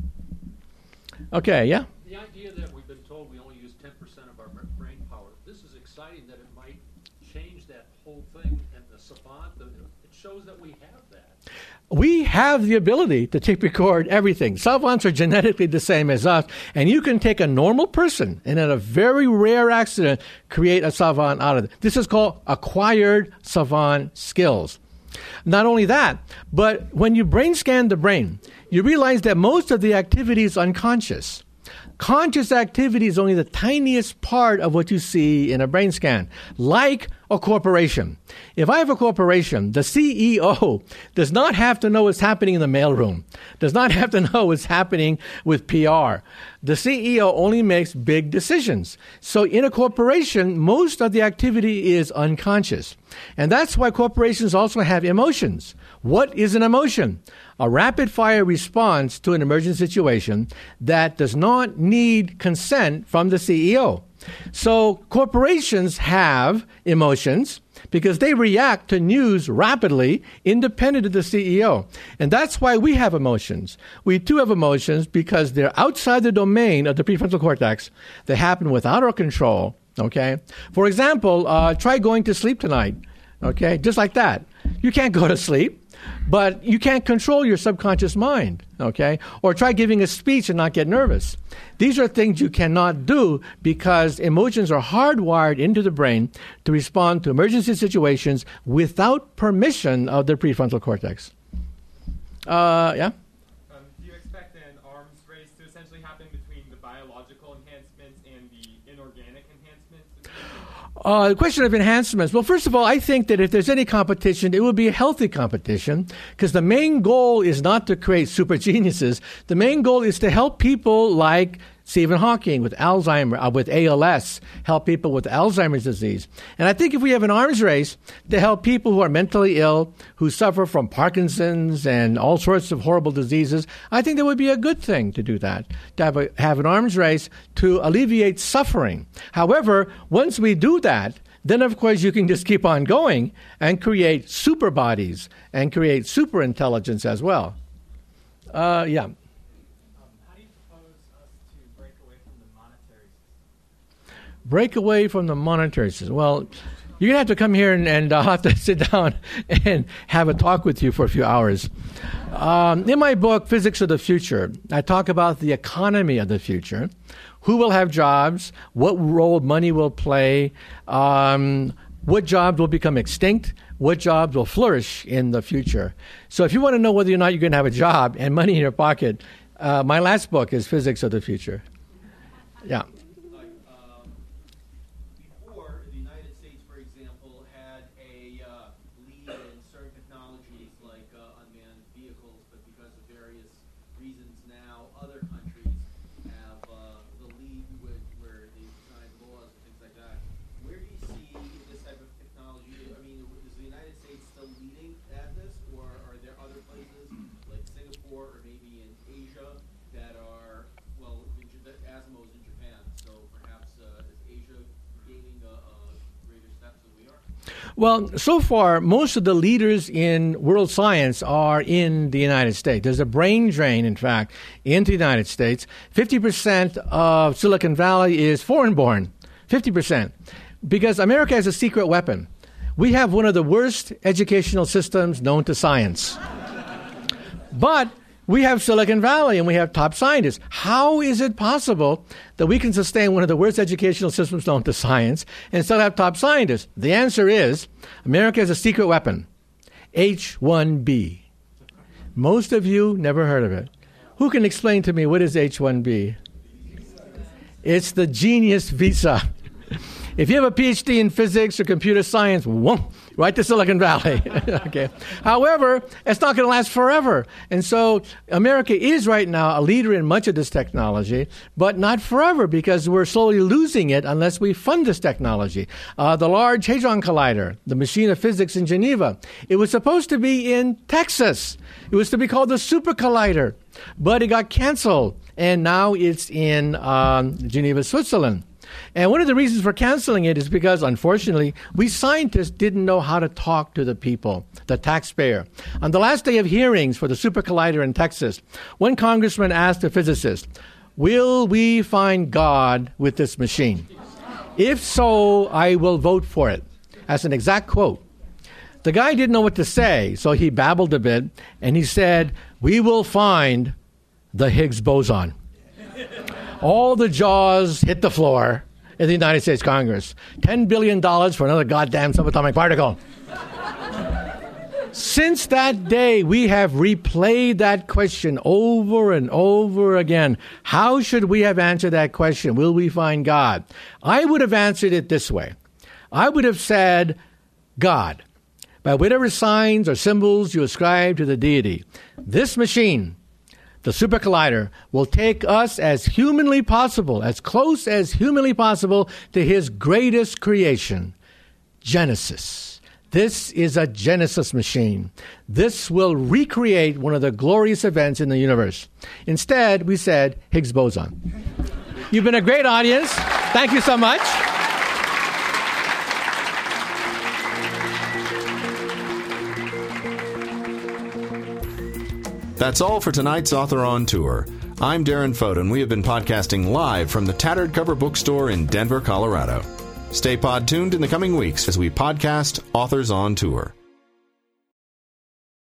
Okay, yeah? The idea that we've been told we only use ten percent of our brain power, this is exciting that it might change that whole thing, and the savant, the, it shows that we have that. We have the ability to tape record everything. Savants are genetically the same as us, and you can take a normal person and in a very rare accident create a savant out of it. This is called acquired savant skills. Not only that, but when you brain scan the brain, you realize that most of the activity is unconscious. Conscious activity is only the tiniest part of what you see in a brain scan, like a corporation. If I have a corporation, the C E O does not have to know what's happening in the mailroom, does not have to know what's happening with P R. The C E O only makes big decisions. So in a corporation, most of the activity is unconscious. And that's why corporations also have emotions. What is an emotion? A rapid-fire response to an emergent situation that does not need consent from the C E O. So corporations have emotions because they react to news rapidly, independent of the C E O. And that's why we have emotions. We too have emotions because they're outside the domain of the prefrontal cortex. They happen without our control, okay? For example, uh, try going to sleep tonight, okay? Just like that. You can't go to sleep. But you can't control your subconscious mind, okay? Or try giving a speech and not get nervous. These are things you cannot do because emotions are hardwired into the brain to respond to emergency situations without permission of the prefrontal cortex. Uh, yeah? Um, do you expect an arms race to essentially happen between the biological enhancements and the inorganic enhancements? Uh, the question of enhancements. Well, first of all, I think that if there's any competition, it would be a healthy competition because the main goal is not to create super geniuses. The main goal is to help people like Stephen Hawking with Alzheimer, uh, with A L S, help people with Alzheimer's disease. And I think if we have an arms race to help people who are mentally ill, who suffer from Parkinson's and all sorts of horrible diseases, I think that would be a good thing to do that, to have, a, have an arms race to alleviate suffering. However, once we do that, then of course you can just keep on going and create super bodies and create super intelligence as well. Uh, yeah. Break away from the monetary system. Well, you're going to have to come here and, and I'll have to sit down and have a talk with you for a few hours. Um, in my book, Physics of the Future, I talk about the economy of the future, who will have jobs, what role money will play, um, what jobs will become extinct, what jobs will flourish in the future. So if you want to know whether or not you're going to have a job and money in your pocket, uh, my last book is Physics of the Future. Yeah. Well, so far, most of the leaders in world science are in the United States. There's a brain drain, in fact, into the United States. fifty percent of Silicon Valley is foreign-born, fifty percent, because America has a secret weapon. We have one of the worst educational systems known to science. But we have Silicon Valley and we have top scientists. How is it possible that we can sustain one of the worst educational systems known to science and still have top scientists? The answer is America has a secret weapon. H one B. Most of you never heard of it. Who can explain to me what is H one B? It's the genius visa. If you have a P H D in physics or computer science, whoom, right to Silicon Valley. Okay. However, it's not going to last forever. And so America is right now a leader in much of this technology, but not forever because we're slowly losing it unless we fund this technology. Uh, the Large Hadron Collider, the machine of physics in Geneva, it was supposed to be in Texas. It was to be called the Super Collider, but it got canceled, and now it's in um, Geneva, Switzerland. And one of the reasons for canceling it is because, unfortunately, we scientists didn't know how to talk to the people, the taxpayer. On the last day of hearings for the Super Collider in Texas, one congressman asked a physicist, "Will we find God with this machine? If so, I will vote for it." That's an exact quote. The guy didn't know what to say, so he babbled a bit, and he said, "We will find the Higgs boson." All the jaws hit the floor in the United States Congress. ten billion dollars for another goddamn subatomic particle. Since that day, we have replayed that question over and over again. How should we have answered that question? Will we find God? I would have answered it this way. I would have said, God, by whatever signs or symbols you ascribe to the deity, this machine, the Super Collider, will take us as humanly possible, as close as humanly possible to his greatest creation, Genesis. This is a Genesis machine. This will recreate one of the glorious events in the universe. Instead, we said Higgs boson. You've been a great audience. Thank you so much. That's all for tonight's Author on Tour. I'm Darren Foden. We have been podcasting live from the Tattered Cover Bookstore in Denver, Colorado. Stay pod tuned in the coming weeks as we podcast Authors on Tour.